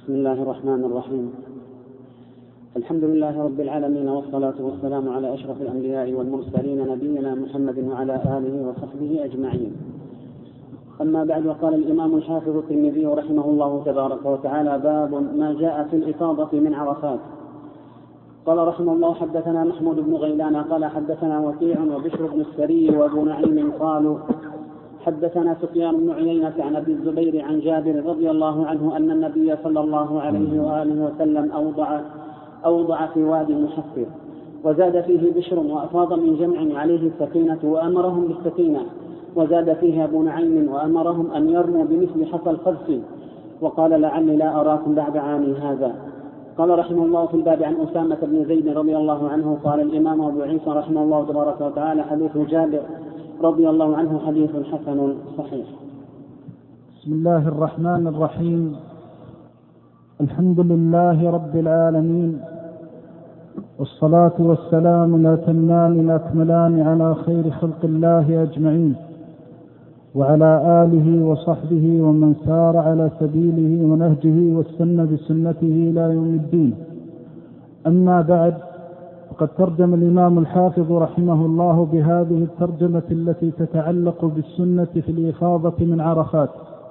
بسم الله الرحمن الرحيم. الحمد لله رب العالمين، والصلاة والسلام على أشرف الأنبياء والمرسلين نبينا محمد وعلى آله وصحبه أجمعين. أما بعد، وقال الإمام الحافظ الترمذي رحمه الله تبارك وتعالى: باب ما جاء في الإفاضة من عرفات. قال رحمه الله: حدثنا محمود بن غيلان قال حدثنا وكيع وبشر بن السري وأبو نعيم قالوا حدثنا سفيان بن عيينة عن أبي الزبير عن جابر رضي الله عنه أن النبي صلى الله عليه وآله وسلم أوضع في وادي محفر، وزاد فيه بشر وأفاض من جمع عليه السكينة وأمرهم بالسكينة، وزاد فيه أبو نعيم وأمرهم أن يرموا بمثل حصى القذف، وقال: لعلي لا أراكم بعد عامي هذا. قال رحمه الله: في الباب عن أسامة بن زيد رضي الله عنه. قال الإمام أبو عيسى رحمه الله تبارك وتعالى: حديث جابر رضي الله عنه حديث حسن صحيح. بسم الله الرحمن الرحيم. الحمد لله رب العالمين، والصلاة والسلام الأتمان الأكملان على خير خلق الله أجمعين، وعلى آله وصحبه ومن سار على سبيله ونهجه واستنى بسنته إلى يوم الدين. أما بعد، فقد ترجم الإمام الحافظ رحمه الله بهذه الترجمة التي تتعلق بالسنة في الإفاضة من عرفات.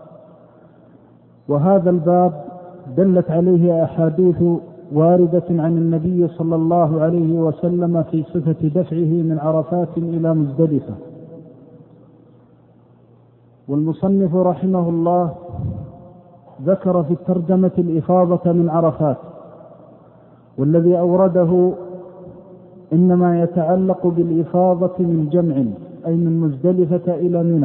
وهذا الباب دلت عليه أحاديث واردة عن النبي صلى الله عليه وسلم في صفة دفعه من عرفات إلى مزدلفة. والمصنف رحمه الله ذكر في الترجمة الإفاضة من عرفات، والذي أورده إنما يتعلق بالإفاضة من جمع، أي من مزدلفة إلى منى.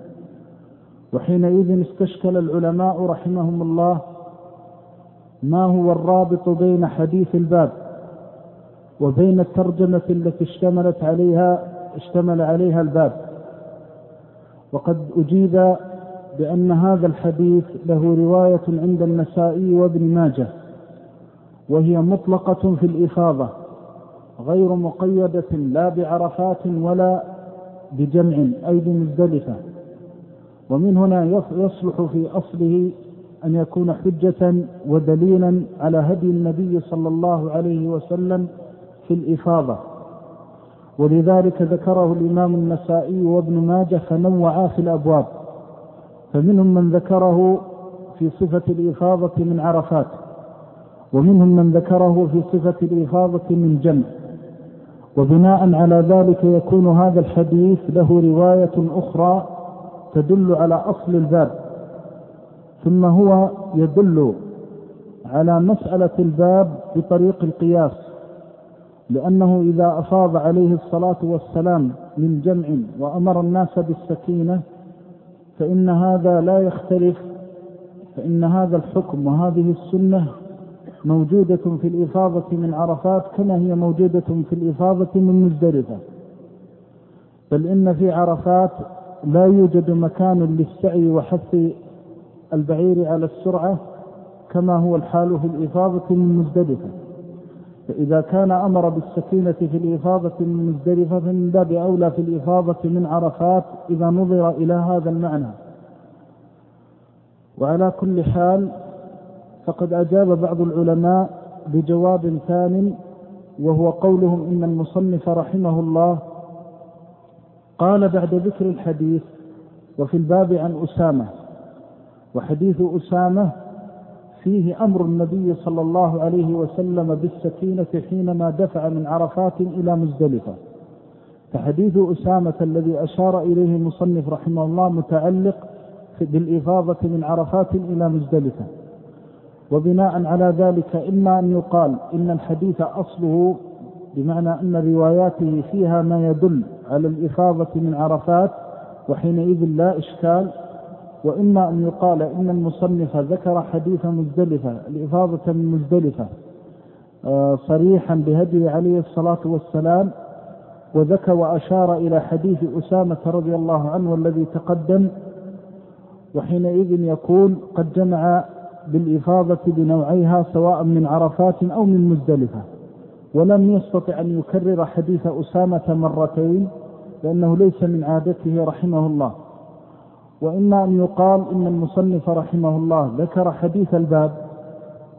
وحينئذ استشكل العلماء رحمهم الله ما هو الرابط بين حديث الباب وبين الترجمة التي اشتمل عليها الباب. وقد أجيب بأن هذا الحديث له رواية عند النسائي وابن ماجه، وهي مطلقة في الإفاضة، غير مقيدة لا بعرفات ولا بجمع، أي بمزدلفة. ومن هنا يصلح في أصله أن يكون حجة ودليلا على هدي النبي صلى الله عليه وسلم في الإفاضة. ولذلك ذكره الإمام النسائي وابن ماجه فنوعا في الأبواب، فمنهم من ذكره في صفة الإفاضة من عرفات، ومنهم من ذكره في صفة الإفاضة من جمع. وبناء على ذلك يكون هذا الحديث له رواية أخرى تدل على أصل الباب، ثم هو يدل على مسألة الباب بطريق القياس، لأنه إذا أفاض عليه الصلاة والسلام من جمع وأمر الناس بالسكينة فإن هذا لا يختلف، فإن هذا الحكم وهذه السنة موجودة في الإفاضة من عرفات كما هي موجودة في الإفاضة من مزدلفة. بل إن في عرفات لا يوجد مكان للسعي وحث البعير على السرعة كما هو الحال في الإفاضة من مزدلفة. فإذا كان أمر بالسكينة في الإفاضة من مزدلفة فمن باب أولى في الإفاضة من عرفات إذا نظر إلى هذا المعنى. وعلى كل حال فقد أجاب بعض العلماء بجواب ثانٍ، وهو قولهم إن المصنف رحمه الله قال بعد ذكر الحديث: وفي الباب عن أسامة. وحديث أسامة فيه أمر النبي صلى الله عليه وسلم بالسكينة حينما دفع من عرفات إلى مزدلفة. فحديث أسامة الذي أشار إليه المصنف رحمه الله متعلق بالإفاضة من عرفات إلى مزدلفة. وبناء على ذلك إما أن يقال إن الحديث أصله بمعنى أن رواياته فيها ما يدل على الإفاضة من عرفات وحينئذ لا إشكال، وإما أن يقال إن المصنف ذكر حديث مزدلفة الإفاضة من مزدلفة صريحا بهدي عليه الصلاة والسلام، وذكر وأشار إلى حديث أسامة رضي الله عنه الذي تقدم، وحينئذ يكون قد جمع بالإفاضة بنوعيها سواء من عرفات أو من مزدلفة، ولم يستطع أن يكرر حديث أسامة مرتين لأنه ليس من عادته رحمه الله. وإما أن يقال إن المصنف رحمه الله ذكر حديث الباب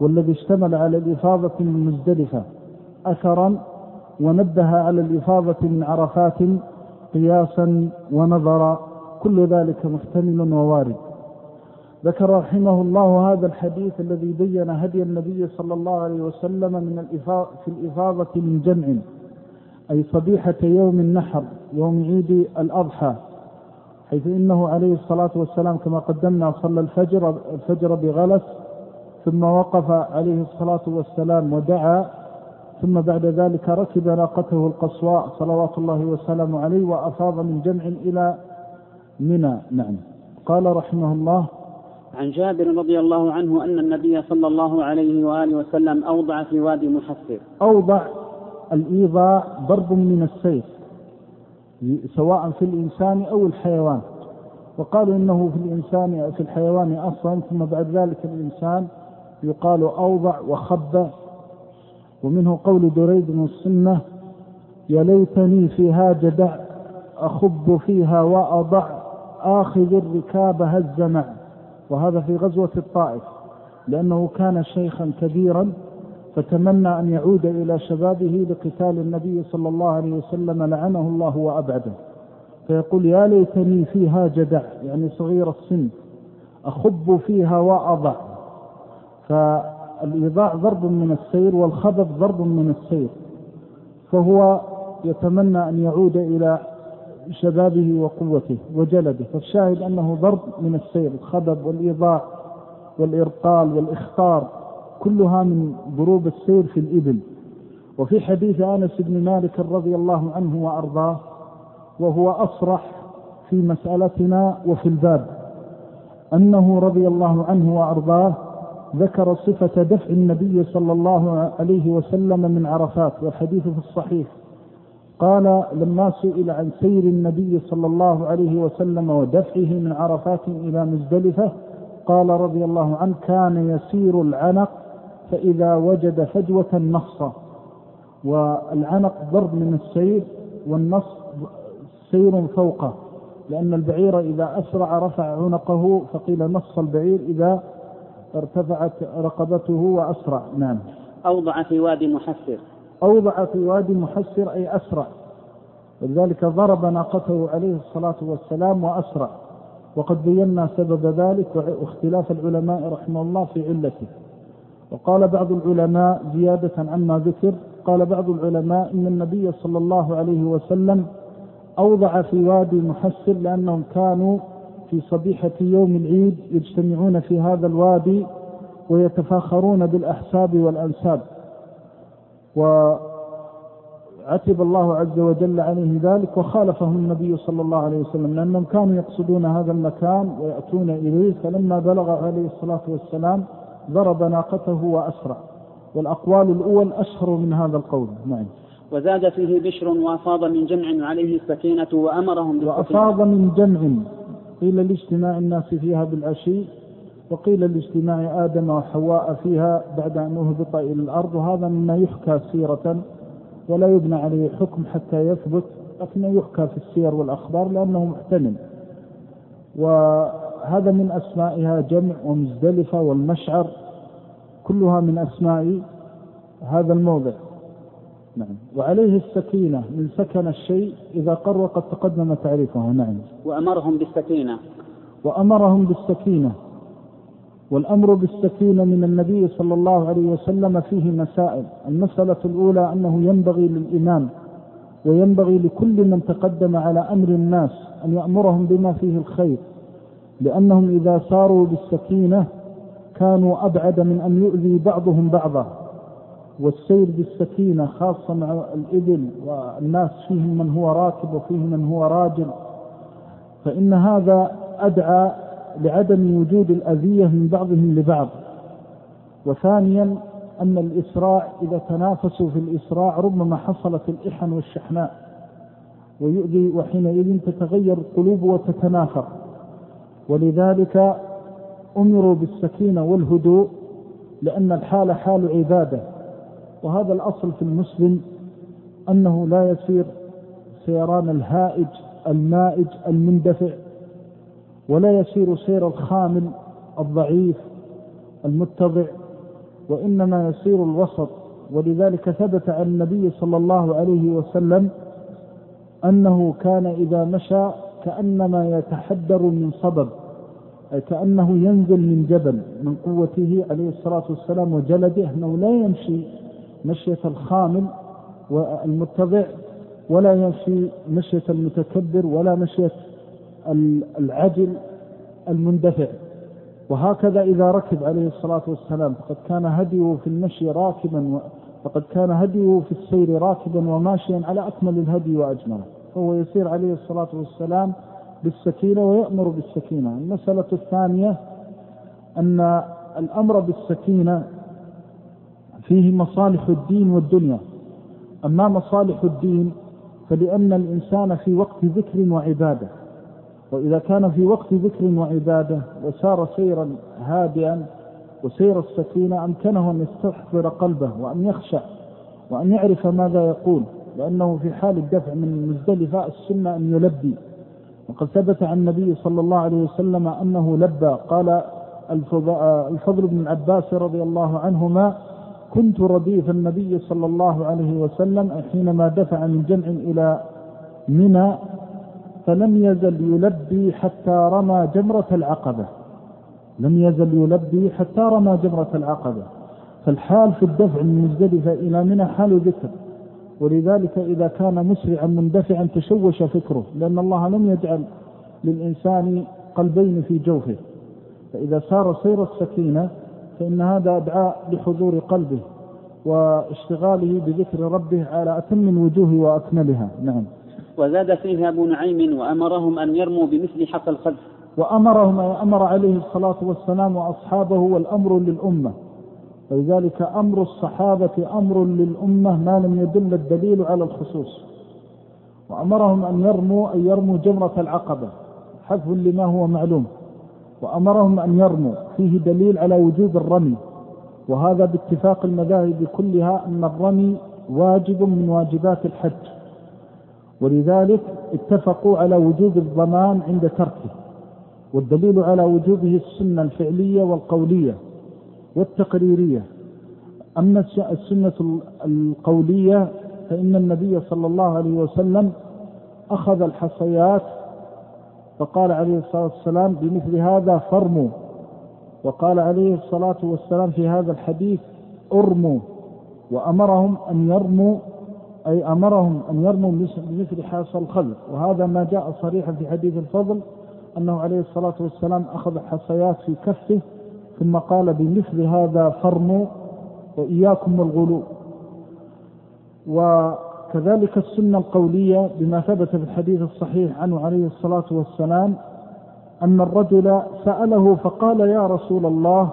والذي اشتمل على الإفاضة من مزدلفة أثرا، ونبه على الإفاضة من عرفات قياسا ونظرا، كل ذلك محتمل ووارد. ذكر رحمه الله هذا الحديث الذي بين هدي النبي صلى الله عليه وسلم في الإفاضة من جمع، أي صبيحة يوم النحر يوم عيد الأضحى، حيث إنه عليه الصلاة والسلام كما قدمنا صلى الفجر بغلس، ثم وقف عليه الصلاة والسلام ودعا، ثم بعد ذلك ركب ناقته القصواء صلوات الله وسلامه عليه وأفاض من جمع إلى منى. نعم. قال رحمه الله: عن جابر رضي الله عنه أن النبي صلى الله عليه وآله وسلم أوضع في وادي محسر. أوضع، الإيضاع ضرب من السيف سواء في الإنسان أو الحيوان، وقالوا إنه في الحيوان أصلا، ثم بعد ذلك الإنسان يقال أوضع وخب. ومنه قول دريد بن السنة: يا ليتني فيها جدع أخب فيها وأضع آخذ الركاب هزمع. وهذا في غزوة الطائف، لأنه كان شيخا كبيرا فتمنى أن يعود إلى شبابه لقتال النبي صلى الله عليه وسلم لعنه الله وأبعده، فيقول: يا ليتني فيها جدع، يعني صغير السن، أخب فيها وأضع. فالإيضاع ضرب من السير، والخبب ضرب من السير، فهو يتمنى أن يعود إلى شبابه وقوته وجلده. فالشاهد أنه ضرب من السير، الخبب والإيضاع والإرقال والإخطار كلها من ضروب السير في الإبل. وفي حديث أنس بن مالك رضي الله عنه وأرضاه، وهو أصرح في مسألتنا وفي الباب، أنه رضي الله عنه وأرضاه ذكر صفة دفع النبي صلى الله عليه وسلم من عرفات، والحديث في الصحيح. قال: لما سئل عن سير النبي صلى الله عليه وسلم ودفعه من عرفات إلى مزدلفة، قال رضي الله عنه: كان يسير العنق فإذا وجد فجوة نص. والعنق ضرب من السير، والنص سير فوقه، لأن البعير إذا أسرع رفع عنقه، فقيل نص البعير إذا ارتفعت رقبته وأسرع. نعم. أوضع في وادي محسر. أوضع في وادي محسر أي أسرع، ولذلك ضرب ناقته عليه الصلاة والسلام وأسرع، وقد بينا سبب ذلك واختلاف العلماء رحمه الله في علته. وقال بعض العلماء زيادة عما ذكر، قال بعض العلماء إن النبي صلى الله عليه وسلم أوضع في وادي محسر لأنهم كانوا في صبيحة يوم العيد يجتمعون في هذا الوادي ويتفاخرون بالأحساب والأنساب، وعتب الله عز وجل عليه ذلك وخالفهم النبي صلى الله عليه وسلم، لأنهم كانوا يقصدون هذا المكان ويأتون إليه، فلما بلغ عليه الصلاة والسلام ضرب ناقته وأسرع. والأقوال الأول أشهر من هذا القول. نعم. وزاد فيه بشر: وأفاض من جمع عليه السكينة وأمرهم بالسكينة. وأفاض من جمع، قيل لاجتماع الناس فيها بالعشي، وقيل لاجتماع آدم وحواء فيها بعد أن أهبط إلى الأرض. وهذا مما يحكى سيرة ولا يبنى عليه حكم حتى يثبت، لكنه يحكى في السير والأخبار لأنه محتمل. وهذا من أسمائها جمع ومزدلفة والمشعر، كلها من أسماء هذا الموضع. نعم. وعليه السكينة من سكن الشيء إذا قر، وقد تقدم تعريفه. نعم. وأمرهم بالسكينة. وأمرهم بالسكينة، والأمر بالسكينة من النبي صلى الله عليه وسلم فيه مسائل. المسألة الأولى أنه ينبغي للإمام وينبغي لكل من تقدم على أمر الناس أن يأمرهم بما فيه الخير، لأنهم إذا ساروا بالسكينة كانوا أبعد من أن يؤذي بعضهم بعضا. والسير بالسكينة خاصة مع الإبل والناس فيهم من هو راكب وفيهم من هو راجل، فإن هذا أدعى لعدم وجود الأذية من بعضهم لبعض. وثانيا أن الإسراع إذا تنافسوا في الإسراع ربما حصلت الإحن والشحناء ويؤذي، وحينئذ تتغير القلوب وتتنافر. ولذلك أمروا بالسكينة والهدوء، لأن الحال حال عبادة. وهذا الأصل في المسلم، أنه لا يسير سيران الهائج المائج المندفع، ولا يسير سير الخامل الضعيف المتضع، وإنما يسير الوسط. ولذلك ثبت عن النبي صلى الله عليه وسلم أنه كان إذا مشى كأنما يتحدر من صبب، أي كأنه ينزل من جبل من قوته عليه الصلاة والسلام وجلده، أنه لا يمشي مشية الخامل والمتبع، ولا يمشي مشية المتكبر، ولا مشية العجل المندفع. وهكذا إذا ركب عليه الصلاة والسلام فقد كان هديه في المشي راكبا، فقد كان هديه في السير راكبا وماشيا على أكمل الهدي وأجمله، فهو يسير عليه الصلاة والسلام بالسكينة ويأمر بالسكينة. المسألة الثانية أن الأمر بالسكينة فيه مصالح الدين والدنيا. أما مصالح الدين فلأن الإنسان في وقت ذكر وعبادة، وإذا كان في وقت ذكر وعبادة وسار سيرا هادئا وسير السكينة أمكنه أن يستحضر قلبه وأن يخشع وأن يعرف ماذا يقول، لأنه في حال الدفع من مزدلفة السنة أن يلبي. وقد ثبت عن النبي صلى الله عليه وسلم أنه لبى. قال الفضل بن عباس رضي الله عنهما: كنت رديف النبي صلى الله عليه وسلم حينما دفع من جمع إلى منى فلم يزل يلبي حتى رمى جمرة العقبة. لم يزل يلبي حتى رمى جمرة العقبة. فالحال في الدفع من مزدلفة إلى منى حال ذكر، ولذلك إذا كان مسرعا مندفعا تشوش فكره، لأن الله لم يجعل للإنسان قلبين في جوفه. فإذا سار سير السكينة فإن هذا دعاء لحضور قلبه واشتغاله بذكر ربه على أتم الوجوه وأكملها. نعم. وزاد فيه أبو نعيم: وأمرهم أن يرموا بمثل حصى الخلف. وأمرهم أمر عليه الصلاة والسلام وأصحابه، والأمر للأمة، ولذلك أمر الصحابة أمر للأمة ما لم يدل الدليل على الخصوص. وأمرهم أن يرموا جمرة العقبة حذف لما هو معلوم، وأمرهم أن يرموا فيه دليل على وجوب الرمي، وهذا باتفاق المذاهب كلها أن الرمي واجب من واجبات الحج، ولذلك اتفقوا على وجوب الضمان عند تركه. والدليل على وجوبه السنة الفعلية والقولية والتقريرية. أما السنة القولية فإن النبي صلى الله عليه وسلم أخذ الحصيات فقال عليه الصلاة والسلام: بمثل هذا فرموا. وقال عليه الصلاة والسلام في هذا الحديث: ارموا. وأمرهم أن يرموا، أي أمرهم أن يرموا بمثل حصى الخلف. وهذا ما جاء صريحا في حديث الفضل أنه عليه الصلاة والسلام أخذ حصيات في كفه ثم قال: بمثل هذا فرموا وإياكم والغلو. وكذلك السنة القولية بما ثبت في الحديث الصحيح عنه عليه الصلاة والسلام أن الرجل سأله فقال: يا رسول الله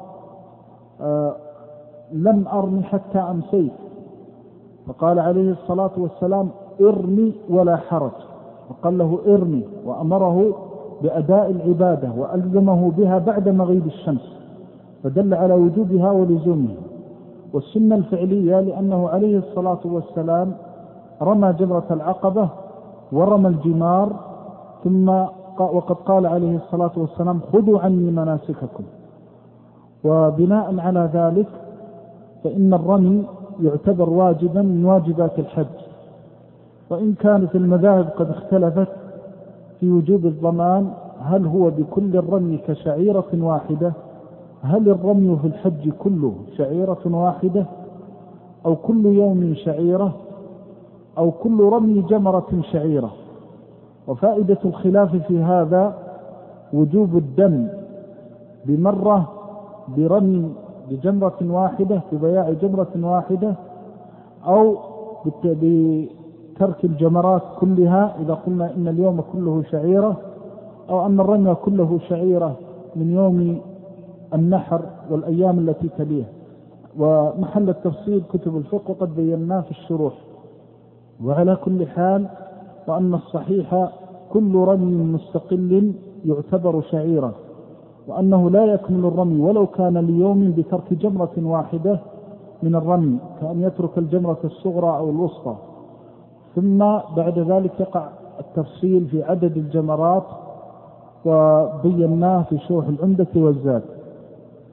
لم أرمي حتى أمسيت. فقال عليه الصلاة والسلام: ارمي ولا حرج. وقال له: ارمي، وأمره بأداء العبادة وألزمه بها بعد مغيب الشمس، فدل على وجوبها ولزومها. والسنة الفعلية لأنه عليه الصلاة والسلام رمى جمرة العقبة ورمى الجمار، ثم وقد قال عليه الصلاة والسلام: خذوا عني مناسككم. وبناء على ذلك فإن الرمي يعتبر واجبا من واجبات الحج. وإن كانت المذاهب قد اختلفت في وجوب الضمان، هل هو بكل الرمي كشعيرة واحدة؟ هل الرمي في الحج كله شعيرة واحدة، أو كل يوم شعيرة، أو كل رمي جمرة شعيرة؟ وفائدة الخلاف في هذا وجوب الدم بمرة برمي بجمرة واحدة بضياع جمرة واحدة، أو بترك الجمرات كلها إذا قلنا إن اليوم كله شعيرة، أو أن الرمي كله شعيرة من يوم النحر والأيام التي تليها. ومحل التفصيل كتب الفقه وقد بيناه في الشروح. وعلى كل حال وأن الصحيح كل رمي مستقل يعتبر شعيرة، وأنه لا يكمل الرمي ولو كان ليوم بترك جمرة واحدة من الرمي، كأن يترك الجمرة الصغرى أو الوسطى. ثم بعد ذلك يقع التفصيل في عدد الجمرات وبيناه في شروح العمدة والزاد.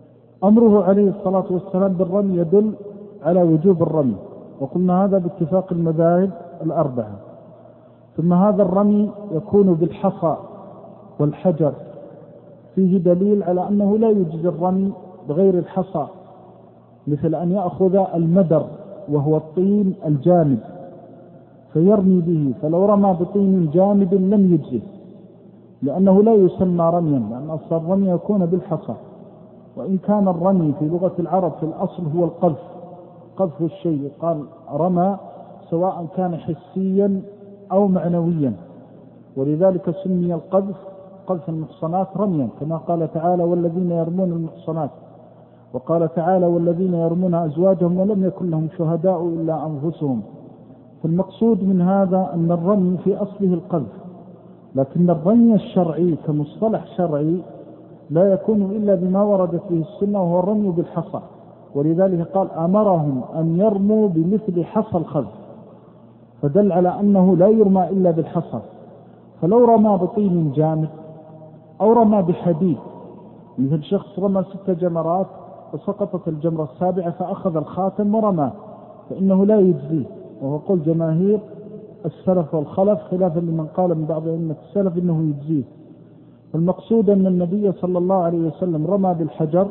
أمره عليه الصلاة والسلام بالرمي يدل على وجوب الرمي، وقلنا هذا باتفاق المذاهب الأربعة. ثم هذا الرمي يكون بالحصى والحجر، فيه دليل على أنه لا يجوز الرمي بغير الحصى، مثل أن يأخذ المدر وهو الطين الجامد فيرمي به، فلو رمى بطين جامد لم يجزه، لأنه لا يسمى رميا، لأن أصل الرمي يكون بالحصى. وإن كان الرمي في لغة العرب في الأصل هو القذف، قذف الشيء، قال رمى، سواء كان حسيا أو معنويا، ولذلك سمي القذف قذف المحصنات رميا، كما قال تعالى والذين يرمون المحصنات، وقال تعالى والذين يرمون أزواجهم ولم يكن لهم شهداء إلا أنفسهم. فالمقصود من هذا أن الرمي في أصله القذف، لكن الرمي الشرعي كمصطلح شرعي لا يكون إلا بما وردت به السنة، وهو الرمي بالحصى، ولذلك قال أمرهم أن يرموا بمثل حصى الخذف، فدل على أنه لا يرمى إلا بالحصى. فلو رمى بطين جامد أو رمى بحديد، مثل شخص رمى 6 جمرات وسقطت الجمرة السابعة فأخذ الخاتم ورمى، فإنه لا يجزيه، وهو قول جماهير السلف والخلف، خلافا لمن قال من بعض أئمة السلف إنه يجزيه. المقصود أن النبي صلى الله عليه وسلم رمى بالحجر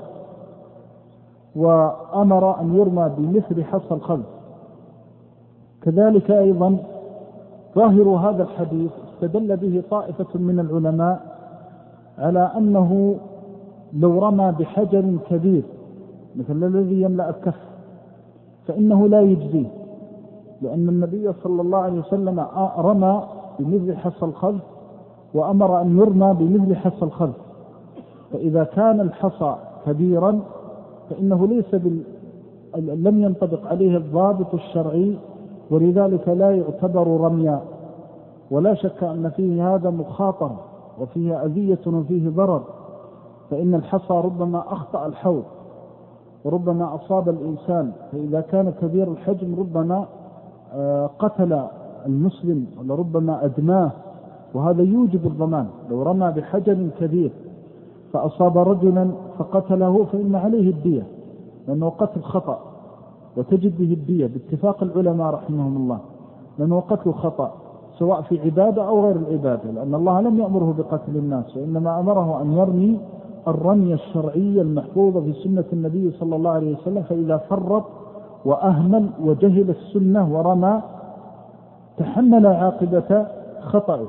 وأمر أن يرمى بمثل حصى الخذف. كذلك أيضا ظاهر هذا الحديث استدل به طائفة من العلماء على أنه لو رمى بحجر كبير مثل الذي يملأ الكف فإنه لا يجزيه، لأن النبي صلى الله عليه وسلم رمى بمثل حصى الخذف وأمر أن يرمى بمثل حصى الخذف، فإذا كان الحصى كبيرا فإنه لم ينطبق عليه الضابط الشرعي، ولذلك لا يعتبر رميا. ولا شك أن فيه هذا مخاطرة وفيه أذية وفيه ضرر، فإن الحصى ربما أخطأ الحوض وربما أصاب الإنسان، فإذا كان كبير الحجم ربما قتل المسلم ولربما أدماه، وهذا يوجب الضمان. لو رمى بحجر كبير فأصاب رجلا فقتله فإن عليه الدية، لأنه قتل خطأ وتجد به الدية باتفاق العلماء رحمهم الله، لأنه قتل خطأ سواء في عبادة أو غير العبادة، لأن الله لم يأمره بقتل الناس، وإنما أمره أن يرمي الرمي الشرعي المحفوظ في سنة النبي صلى الله عليه وسلم. فإذا فرط وأهمل وجهل السنة ورمى تحمل عاقبة خطأه.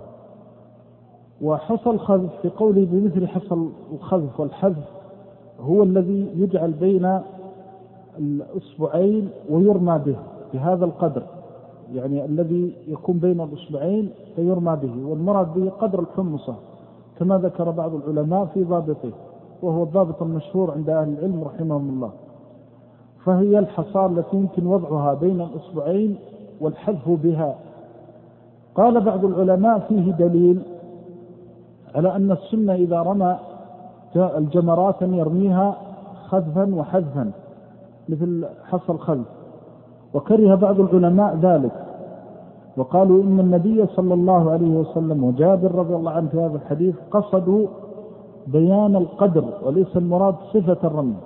وحصى الخذف في قوله بمثل حصى الخذف والحذف هو الذي يجعل بين الأصبعين ويرمى به بهذا القدر، يعني الذي يكون بين الأصبعين فيرمى به، والمراد به قدر الحمصة كما ذكر بعض العلماء في ضابطه، وهو الضابط المشهور عند أهل العلم رحمهم الله. فهي الحصى التي يمكن وضعها بين الأصبعين والحذف بها. قال بعض العلماء فيه دليل على أن السنة إذا رمى الجمرات يرميها خذفا وحذفا مثل حصى الخذف، وكره بعض العلماء ذلك وقالوا إن النبي صلى الله عليه وسلم وجابر رضي الله عنه في هذا الحديث قصدوا بيان القدر وليس المراد صفة الرمي،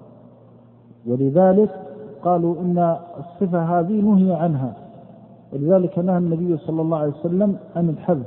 ولذلك قالوا إن الصفة هذه نهي عنها، ولذلك نهى النبي صلى الله عليه وسلم عن الحذف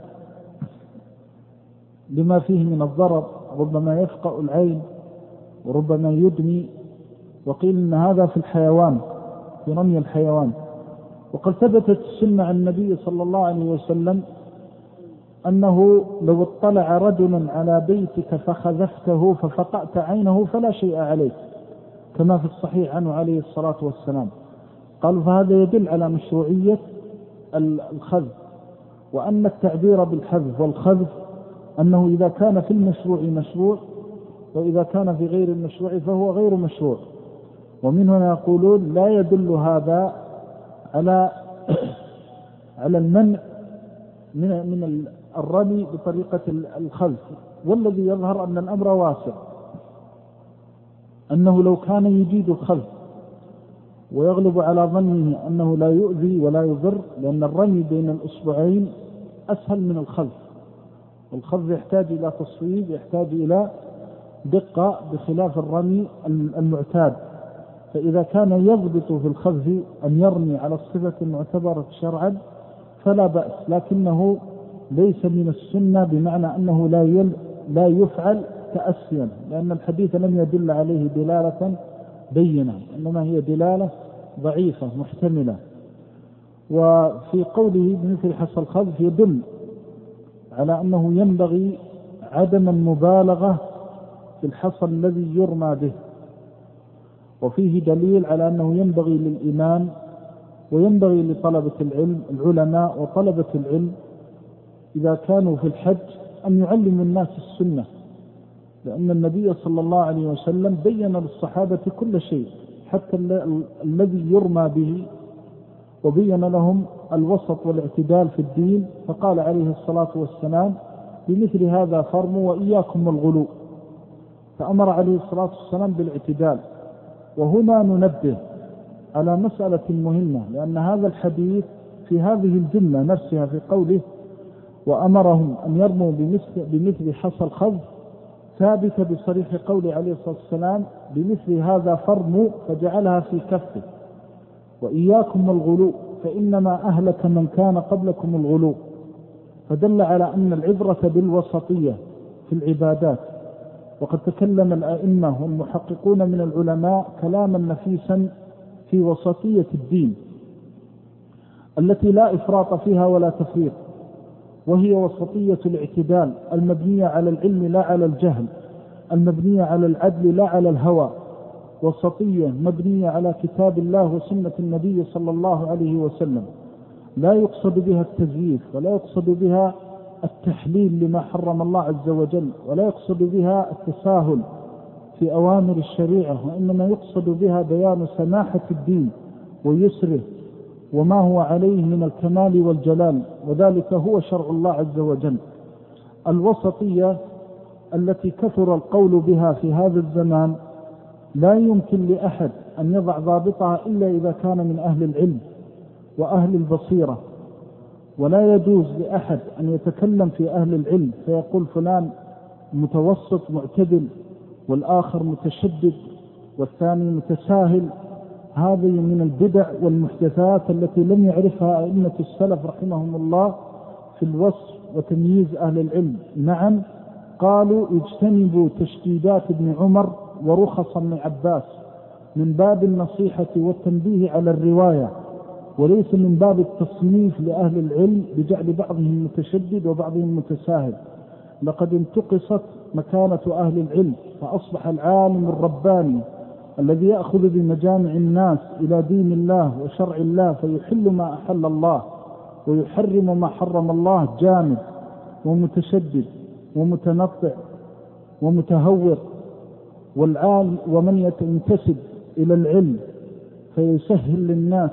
لما فيه من الضرر، ربما يفقأ العين وربما يدمي، وقيل إن هذا في الحيوان في رمي الحيوان. وقد ثبتت السنة عن النبي صلى الله عليه وسلم أنه لو اطلع رجل على بيتك فخذفته ففقأت عينه فلا شيء عليك، كما في الصحيح عنه عليه الصلاة والسلام. قالوا فهذا يدل على مشروعية الخذف، وأن التعبير بالحذف والخذف أنه إذا كان في المشروع مشروع، وإذا كان في غير المشروع فهو غير مشروع. ومن هنا يقولون لا يدل هذا على المنع من الرمي بطريقة الخذف، والذي يظهر أن الأمر واسع، أنه لو كان يجيد الخذف ويغلب على ظنه أنه لا يؤذي ولا يضر، لأن الرمي بين الأصبعين أسهل من الخذف، والخذف يحتاج إلى تصويب، يحتاج إلى دقة بخلاف الرمي المعتاد. فإذا كان يضبط في الخذف أن يرمي على الصفة المعتبرة شرعا فلا بأس، لكنه ليس من السنة بمعنى أنه لا يفعل تأسيا، لأن الحديث لم يدل عليه دلالة بينة، إنما هي دلالة ضعيفة محتملة. وفي قوله بمثل حصى الخذف يدل على أنه ينبغي عدم المبالغة في الحصى الذي يرمى به، وفيه دليل على أنه ينبغي للإمام وينبغي لطلبة العلماء وطلبة العلم إذا كانوا في الحج أن يعلموا الناس السنة، لأن النبي صلى الله عليه وسلم بين للصحابة كل شيء حتى الذي يرمى به، وبين لهم الوسط والاعتدال في الدين، فقال عليه الصلاة والسلام بمثل هذا فرموا وإياكم الغلو، فأمر عليه الصلاة والسلام بالاعتدال. وهنا ننبه على مسألة مهمة، لأن هذا الحديث في هذه الجملة نفسها في قوله وأمرهم أن يرموا بمثل حصى الخذف ثابتة بصريح قوله عليه الصلاة والسلام بمثل هذا فرموا، فجعلها في كفه وإياكم الغلو فإنما أهلك من كان قبلكم الغلو، فدل على أن العبرة بالوسطية في العبادات. وقد تكلم الأئمة والمحققون من العلماء كلاما نفيسا في وسطية الدين التي لا إفراط فيها ولا تفريط، وهي وسطية الاعتدال المبنية على العلم لا على الجهل، المبنية على العدل لا على الهوى، وسطية مبنية على كتاب الله وسنة النبي صلى الله عليه وسلم، لا يقصد بها التزييف ولا يقصد بها التحليل لما حرم الله عز وجل، ولا يقصد بها التساهل في أوامر الشريعة، وإنما يقصد بها بيان سماحة الدين ويسره وما هو عليه من الكمال والجلال، وذلك هو شرع الله عز وجل. الوسطية التي كثر القول بها في هذا الزمان لا يمكن لأحد أن يضع ضابطها إلا إذا كان من أهل العلم وأهل البصيرة، ولا يجوز لأحد أن يتكلم في أهل العلم فيقول فلان متوسط معتدل والآخر متشدد والثاني متساهل. هذه من البدع والمحدثات التي لم يعرفها أئمة السلف رحمهم الله في الوصف وتمييز أهل العلم. نعم قالوا اجتنبوا تشديدات ابن عمر ورخص ابن عباس من باب النصيحة والتنبيه على الرواية، وليس من باب التصنيف لأهل العلم بجعل بعضهم متشدد وبعضهم متساهل. لقد انتقصت مكانة أهل العلم، فأصبح العالم الرباني الذي يأخذ بمجامع الناس إلى دين الله وشرع الله فيحل ما أحل الله ويحرم ما حرم الله جامد ومتشدد ومتنطع ومتهور. والعالم ومن ينتسب إلى العلم فيسهل للناس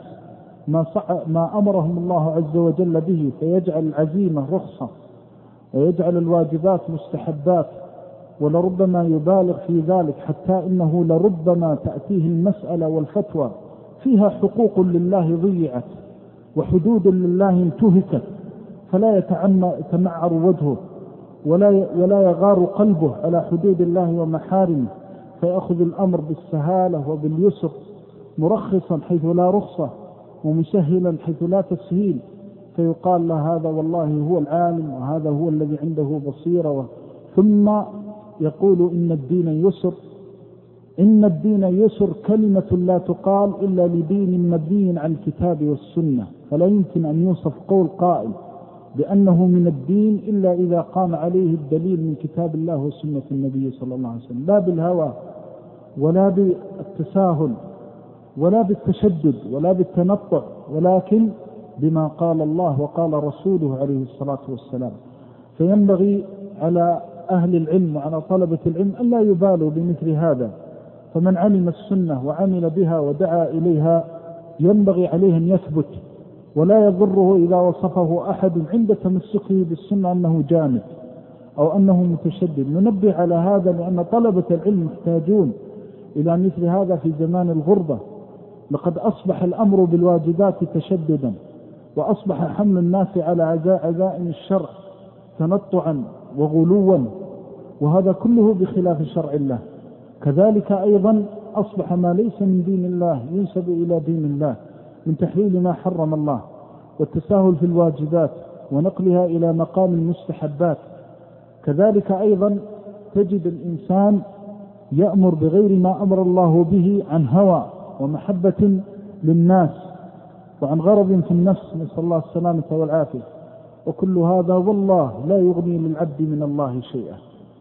ما أمرهم الله عز وجل به، فيجعل العزيمة رخصة ويجعل الواجبات مستحبات، ولربما يبالغ في ذلك حتى إنه لربما تأتيه المسألة والفتوى فيها حقوق لله ضيعت وحدود لله انتهكت، فلا يتمعر وجهه ولا يغار قلبه على حدود الله ومحارمه، فيأخذ الأمر بالسهالة وباليسر، مرخصا حيث لا رخصة ومسهلا حيث لا تسهيل، فيقال له هذا والله هو العالم وهذا هو الذي عنده بصيرة. ثم يقول إن الدين يسر. إن الدين يسر كلمة لا تقال إلا لدين مبني على الكتاب والسنة، فلا يمكن أن يوصف قول قائل بأنه من الدين إلا إذا قام عليه الدليل من كتاب الله وسنة النبي صلى الله عليه وسلم، لا بالهوى ولا بالتساهل ولا بالتشدد ولا بالتنطع، ولكن بما قال الله وقال رسوله عليه الصلاة والسلام. فينبغي على أهل العلم وعلى طلبة العلم أن لا يبالوا بمثل هذا، فمن علم السنة وعمل بها ودعا إليها ينبغي عليه أن يثبت، ولا يضره إذا وصفه أحد عند تمسكه بالسنة أنه جامد أو أنه متشدد. ننبه على هذا لأن طلبة العلم محتاجون إلى مثل هذا في زمان الغربة. لقد أصبح الأمر بالواجبات تشددا، وأصبح حمل الناس على عزائم الشرع تنطعا وغلوا، وهذا كله بخلاف شرع الله. كذلك أيضا أصبح ما ليس من دين الله ينسب إلى دين الله من تحليل ما حرم الله والتساهل في الواجبات ونقلها إلى مقام المستحبات. كذلك أيضا تجد الإنسان يأمر بغير ما أمر الله به عن هوى ومحبة للناس وعن غرض في النفس، نسأل الله السلامة والعافية. وكل هذا والله لا يغني للعبد من الله شيئا.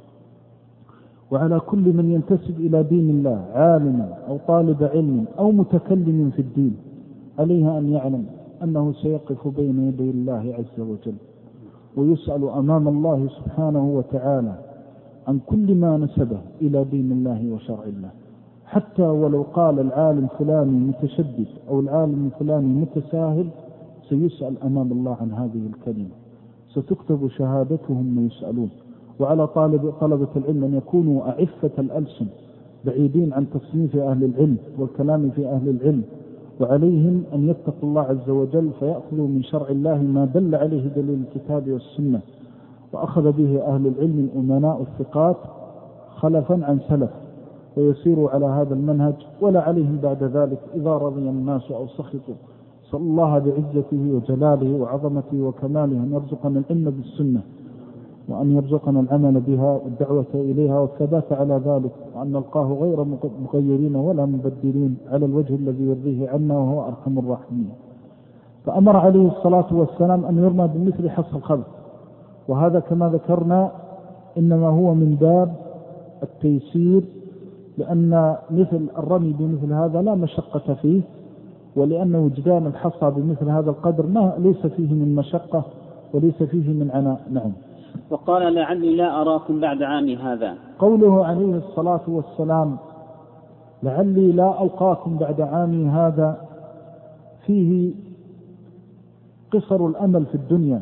وعلى كل من ينتسب إلى دين الله عالما أو طالب علم أو متكلم في الدين عليه أن يعلم أنه سيقف بين يدي الله عز وجل ويسأل أمام الله سبحانه وتعالى عن كل ما نسبه إلى دين الله وشرع الله. حتى ولو قال العالم فلاني متشدد أو العالم فلاني متساهل سيسأل أمام الله عن هذه الكلمة، ستكتب شهادتهم ويسألون. وعلى طلبة العلم أن يكونوا أعفة الألسن بعيدين عن تصنيف أهل العلم والكلام في أهل العلم، وعليهم أن يتقوا الله عز وجل فيأخذوا من شرع الله ما دل عليه دليل الكتاب والسنة وأخذ به أهل العلم الأمناء الثقات خلفا عن سلف، ويسيروا على هذا المنهج ولا عليهم بعد ذلك إذا رضي الناس أو سخطوا. صلى الله بعزته وجلاله وعظمته وكماله أن يرزقنا العلم بالسنة وأن يرزقنا العمل بها والدعوة إليها والثبات على ذلك، وأن نلقاه غير مغيرين ولا مبدلين على الوجه الذي يرضيه عنا وهو أرحم الراحمين. فأمر عليه الصلاة والسلام أن يرمى بمثل حصى الخلق، وهذا كما ذكرنا إنما هو من باب التيسير، لأن مثل الرمي بمثل هذا لا مشقة فيه، ولأن وجدان الحصى بمثل هذا القدر ليس فيه من مشقة وليس فيه من عناء. نعم. وقال لعلي لا أراكم بعد عامي هذا. قوله عليه الصلاة والسلام لعلي لا ألقاكم بعد عامي هذا فيه قصر الأمل في الدنيا.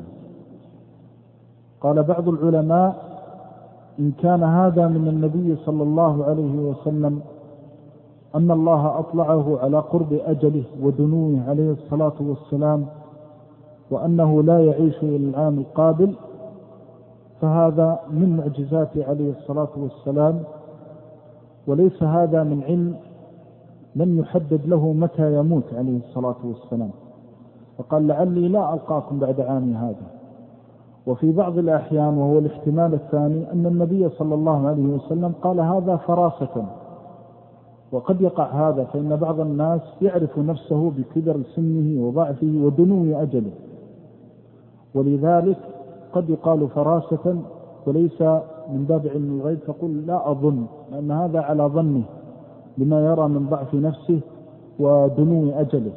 قال بعض العلماء إن كان هذا من النبي صلى الله عليه وسلم أن الله أطلعه على قرب أجله ودنوه عليه الصلاة والسلام وأنه لا يعيش إلى العام القابل، فهذا من معجزات عليه الصلاة والسلام، وليس هذا من علم لم يحدد له متى يموت عليه الصلاة والسلام، فقال لعلي لا ألقاكم بعد عامي هذا. وفي بعض الأحيان وهو الاحتمال الثاني أن النبي صلى الله عليه وسلم قال هذا فراسة، وقد يقع هذا، فإن بعض الناس يعرف نفسه بكبر سنه وضعفه ودنو أجله، ولذلك قد يقال فراسة وليس من باب علم الغيب، فقل لا أظن، لأن هذا على ظنه لما يرى من ضعف نفسه ودنو أجله.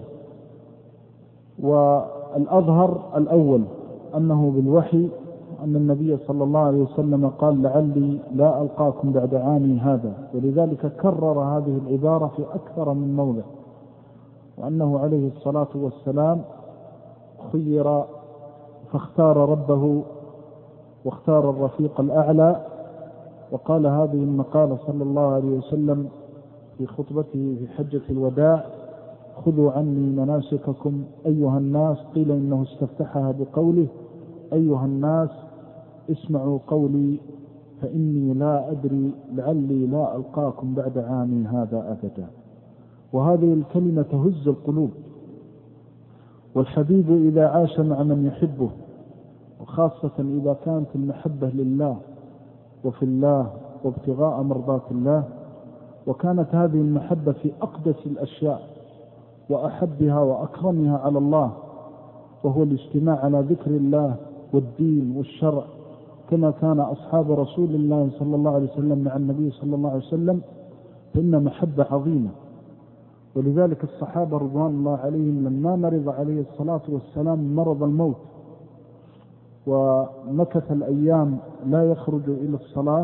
والأظهر الأول أنه بالوحي أن النبي صلى الله عليه وسلم قال لعلي لا ألقاكم بعد عامي هذا، ولذلك كرر هذه العبارة في أكثر من موضع، وأنه عليه الصلاة والسلام خير فاختار ربه واختار الرفيق الأعلى، وقال هذه المقالة صلى الله عليه وسلم في خطبته في حجة الوداع خذوا عني مناسككم أيها الناس. قيل إنه استفتحها بقوله أيها الناس اسمعوا قولي فإني لا أدري لعلي لا ألقاكم بعد عامي هذا أبدا. وهذه الكلمة تهز القلوب، والحبيب إذا عاش مع من يحبه، وخاصة إذا كانت المحبة لله وفي الله وابتغاء مرضات الله، وكانت هذه المحبة في أقدس الأشياء وأحبها وأكرمها على الله، وهو الاجتماع على ذكر الله والدين والشرع، كما كان أصحاب رسول الله صلى الله عليه وسلم مع النبي صلى الله عليه وسلم، فإن محبة عظيمة. ولذلك الصحابة رضوان الله عليهم لما مرض عليه الصلاة والسلام مرض الموت ومكث الأيام لا يخرج إلى الصلاة،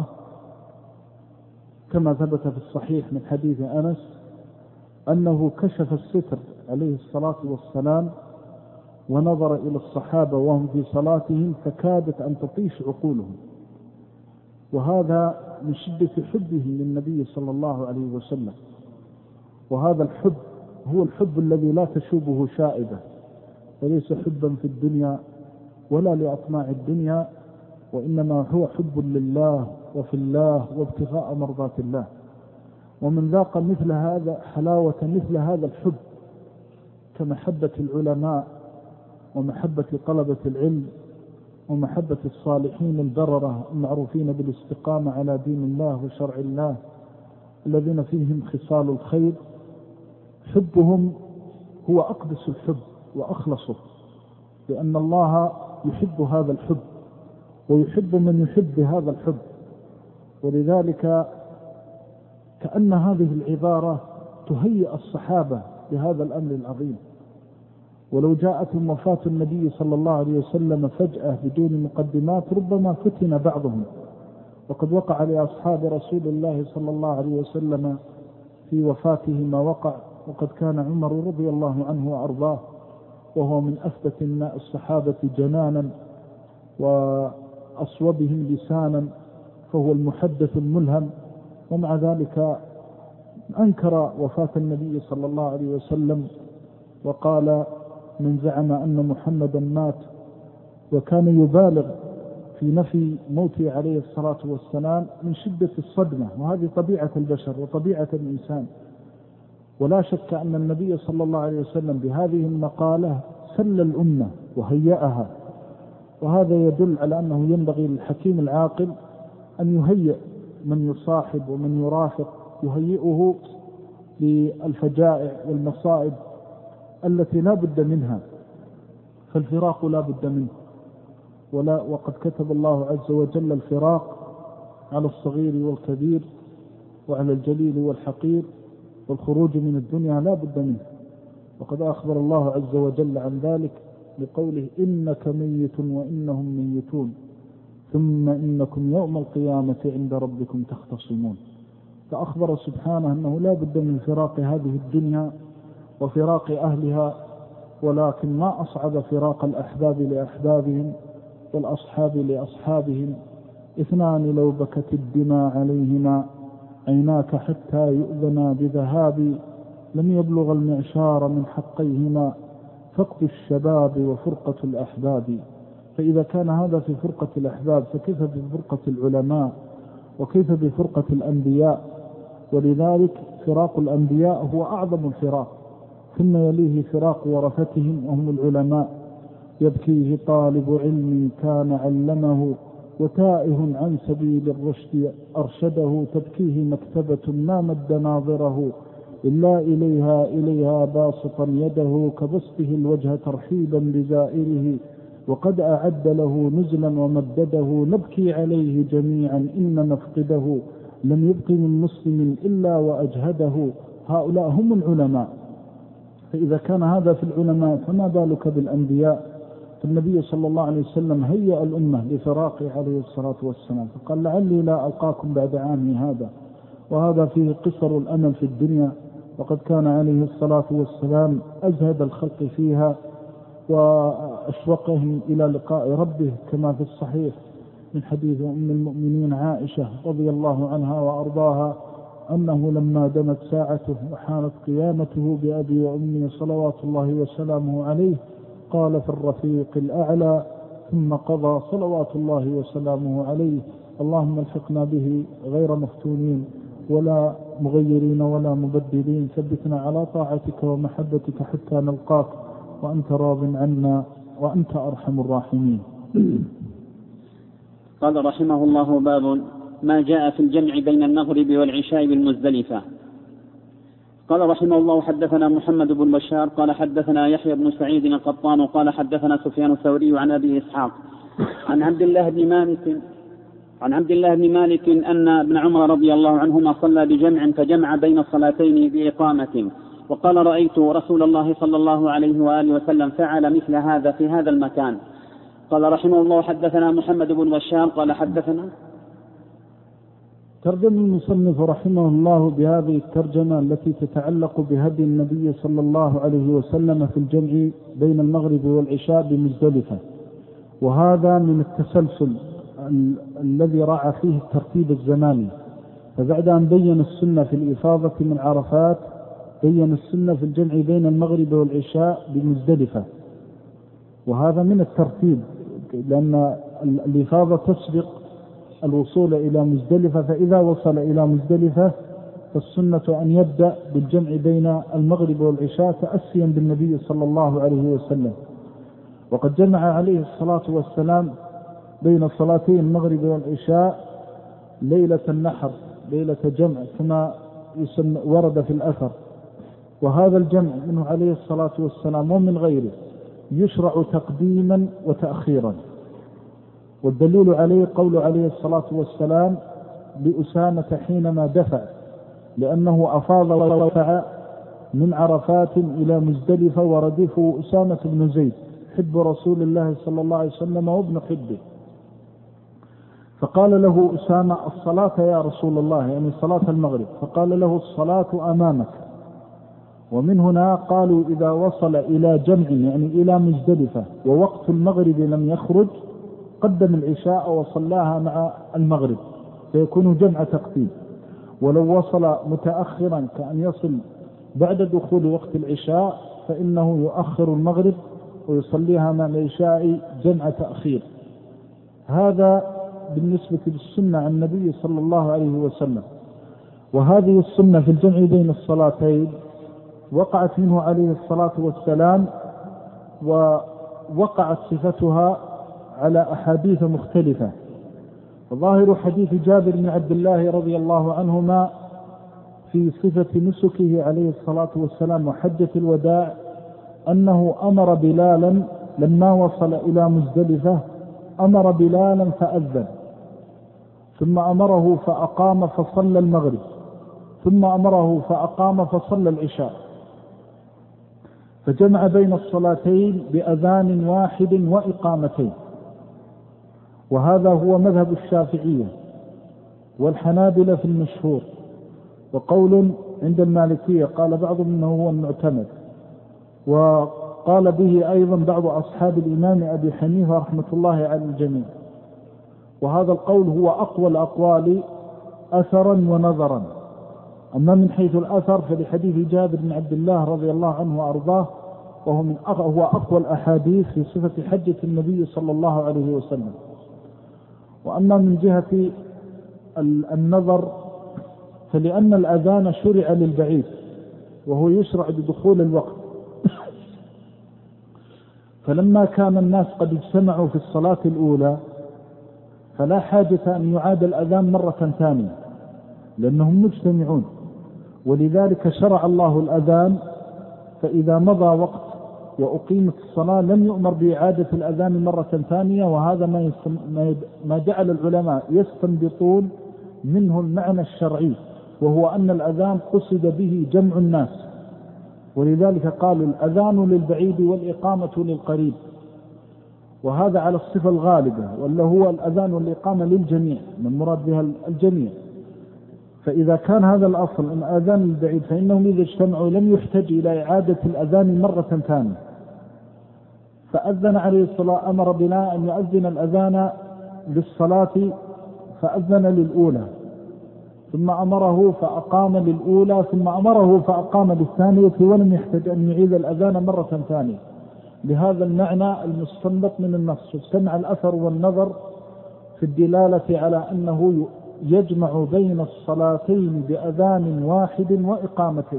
كما ثبت في الصحيح من حديث أنس أنه كشف الستر عليه الصلاة والسلام ونظر إلى الصحابة وهم في صلاتهم فكادت أن تطيش عقولهم، وهذا من شدة حبه للنبي صلى الله عليه وسلم. وهذا الحب هو الحب الذي لا تشوبه شائبة، وليس حبا في الدنيا ولا لأطماع الدنيا، وإنما هو حب لله وفي الله وابتغاء مرضات الله. ومن ذاق مثل هذا حلاوة مثل هذا الحب كمحبة العلماء ومحبة طلبة العلم ومحبة الصالحين البررة المعروفين بالاستقامة على دين الله وشرع الله الذين فيهم خصال الخير، حبهم هو أقدس الحب وأخلصه، لأن الله يحب هذا الحب ويحب من يحب بهذا الحب. ولذلك كأن هذه العبارة تهيئ الصحابة بهذا الأمر العظيم. ولو جاءتهم وفاة النبي صلى الله عليه وسلم فجأة بدون مقدمات ربما فتن بعضهم، وقد وقع لأصحاب رسول الله صلى الله عليه وسلم في وفاته ما وقع. وقد كان عمر رضي الله عنه وأرضاه وهو من أثبت الصحابة جنانا وأصوبهم لسانا، فهو المحدث الملهم، ومع ذلك أنكر وفاة النبي صلى الله عليه وسلم وقال من زعم أن محمدا مات، وكان يبالغ في نفي موته عليه الصلاة والسلام من شدة الصدمة، وهذه طبيعة البشر وطبيعة الإنسان. ولا شك أن النبي صلى الله عليه وسلم بهذه المقالة سل الأمة وهيئها، وهذا يدل على أنه ينبغي للحكيم العاقل أن يهيئ من يصاحب ومن يرافق، يهيئه للفجائع والمصائب التي لا بد منها، فالفراق لا بد منه. وقد كتب الله عز وجل الفراق على الصغير والكبير وعلى الجليل والحقير، والخروج من الدنيا لا بد منه. وقد أخبر الله عز وجل عن ذلك بقوله إنك ميت وإنهم ميتون ثم إنكم يوم القيامة عند ربكم تختصمون. فأخبر سبحانه أنه لا بد من فراق هذه الدنيا وفراق أهلها، ولكن ما أصعب فراق الأحباب لأحبابهم والأصحاب لأصحابهم. اثنان لو بكت الدماء عليهما عيناك حتى يؤذنا بذهاب، لم يبلغ المعشار من حقيهما فقد الشباب وفرقة الأحباب. فإذا كان هذا في فرقة الأحباب فكيف بفرقة العلماء وكيف بفرقة الأنبياء؟ ولذلك فراق الأنبياء هو أعظم الفراق، ثم يليه فراق ورثتهم وهم العلماء. يبكيه طالب علم كان علمه وتائه عن سبيل الرشد أرشده، تبكيه مكتبة ما مد ناظره إلا إليها باسطا يده، كبسطه الوجه ترحيبا بزائره وقد أعد له نزلا ومدده، نبكي عليه جميعا إن نفقده لم يبق من مسلم إلا وأجهده. هؤلاء هم العلماء. فإذا كان هذا في العلماء فما بالك بالأنبياء؟ فالنبي صلى الله عليه وسلم هيأ الأمة لفراقه عليه الصلاة والسلام، فقال لعلي لا ألقاكم بعد عامي هذا. وهذا فيه قصر الأمل في الدنيا، وقد كان عليه الصلاة والسلام أزهد الخلق فيها وأشوقهم إلى لقاء ربه، كما في الصحيح من حديث أم المؤمنين عائشة رضي الله عنها وأرضاها أنه لما دنت ساعته وحانت قيامته بأبي وأمي صلوات الله وسلامه عليه قال في الرفيق الأعلى ثم قضى صلوات الله وسلامه عليه اللهم الحقنا به غير مفتونين ولا مغيرين ولا مبدلين، ثبتنا على طاعتك ومحبتك حتى نلقاك وأنت راض عنا وأنت أرحم الراحمين. قال رحمه الله: باب ما جاء في الجمع بين المغرب والعشاء بالمزدلفة. قال رحمه الله: حدثنا محمد بن بشار قال حدثنا يحيى بن سعيد القطان قال حدثنا سفيان الثوري عن أبي إسحاق عن عبد الله بن مالك أن ابن عمر رضي الله عنهما صلى بجمع فجمع بين الصلاتين بإقامة، وقال: رأيت رسول الله صلى الله عليه وآله وسلم فعل مثل هذا في هذا المكان. قال رحمه الله: حدثنا محمد بن بشار قال حدثنا. ترجم المصنف رحمه الله بهذه الترجمة التي تتعلق بهدي النبي صلى الله عليه وسلم في الجمع بين المغرب والعشاء بمزدلفة، وهذا من التسلسل الذي راعى فيه الترتيب الزماني. فبعد أن بين السنة في الإفاضة من عرفات بين السنة في الجمع بين المغرب والعشاء بمزدلفة، وهذا من الترتيب، لأن الإفاضة تسبق الوصول إلى مزدلفة، فإذا وصل إلى مزدلفة فالسنة أن يبدأ بالجمع بين المغرب والعشاء تأسيا بالنبي صلى الله عليه وسلم. وقد جمع عليه الصلاة والسلام بين صلاتي المغرب والعشاء ليلة النحر، ليلة جمع كما ورد في الأثر. وهذا الجمع منه عليه الصلاة والسلام ومن غيره يشرع تقديما وتأخيرا، والدليل عليه قول عليه الصلاة والسلام لأسامة حينما دفع، لأنه أفاض ودفع من عرفات إلى مزدلفة وردفه أسامة بن زيد حب رسول الله صلى الله عليه وسلم وابن حبه، فقال له أسامة الصلاة يا رسول الله، يعني صلاة المغرب، فقال له الصلاة أمامك. ومن هنا قالوا إذا وصل إلى جمع يعني إلى مزدلفة ووقت المغرب لم يخرج قدم العشاء وصلاها مع المغرب فيكون جمع تقديم. ولو وصل متأخرا كأن يصل بعد دخول وقت العشاء فإنه يؤخر المغرب ويصليها مع العشاء جمع تأخير. هذا بالنسبة للسنة عن النبي صلى الله عليه وسلم. وهذه السنة في الجمع بين الصلاتين وقعت منه عليه الصلاة والسلام، ووقعت صفتها على أحاديث مختلفة. وظاهر حديث جابر بن عبد الله رضي الله عنهما في صفة نسكه عليه الصلاة والسلام وحجة الوداع أنه أمر بلالا لما وصل إلى مزدلفة، أمر بلالا فأذن، ثم أمره فأقام فصلى المغرب، ثم أمره فأقام فصلى العشاء، فجمع بين الصلاتين بأذان واحد وإقامتين. وهذا هو مذهب الشافعية والحنابلة في المشهور، وقول عند المالكية قال بعضهم إنه هو المعتمد، وقال به أيضا بعض أصحاب الإمام أبي حنيفة رحمة الله على الجميع. وهذا القول هو أقوى الأقوال أثرا ونظرا. أما من حيث الأثر فلحديث جابر بن عبد الله رضي الله عنه وأرضاه، وهو أقوى الأحاديث في صفة حجة النبي صلى الله عليه وسلم. وأما من جهة النظر فلأن الأذان شرع للبعيد وهو يشرع بدخول الوقت، فلما كان الناس قد اجتمعوا في الصلاة الأولى فلا حاجة أن يعاد الأذان مرة ثانية لأنهم مجتمعون، ولذلك شرع الله الأذان. فإذا مضى وقت وأقيمت الصلاة لم يؤمر بإعادة الأذان مرة ثانية، وهذا ما جعل العلماء يستنبطون منه المعنى الشرعي، وهو أن الأذان قصد به جمع الناس، ولذلك قالوا الأذان للبعيد والإقامة للقريب، وهذا على الصفة الغالبة، واللي هو الأذان والإقامة للجميع، من مراد بها الجميع. فإذا كان هذا الأصل أن أذان البعيد فإنهم إذا اجتمعوا لم يحتج إلى إعادة الأذان مرة ثانية. فأذن عليه الصلاة، أمر بنا أن يؤذن الأذان للصلاة فأذن للأولى، ثم أمره فأقام للأولى، ثم أمره فأقام للثانية، ولم يحتج أن يعيد الأذان مرة ثانية. بهذا المعنى المستنبط من النص واجتمع الأثر والنظر في الدلالة على أنه يجمع بين الصلاتين بأذان واحد وإقامتين.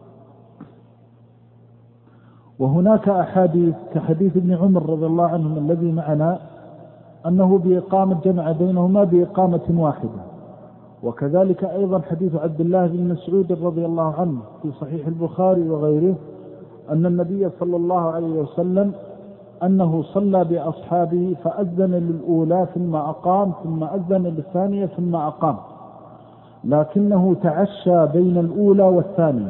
وهناك أحاديث كحديث ابن عمر رضي الله عنهم الذي معنا أنه بإقامة جمع بينهما بإقامة واحدة. وكذلك أيضا حديث عبد الله بن مسعود رضي الله عنه في صحيح البخاري وغيره أن النبي صلى الله عليه وسلم أنه صلى بأصحابه فأذن للأولى ثم أقام، ثم أذن للثانية ثم أقام، لكنه تعشى بين الأولى والثانية.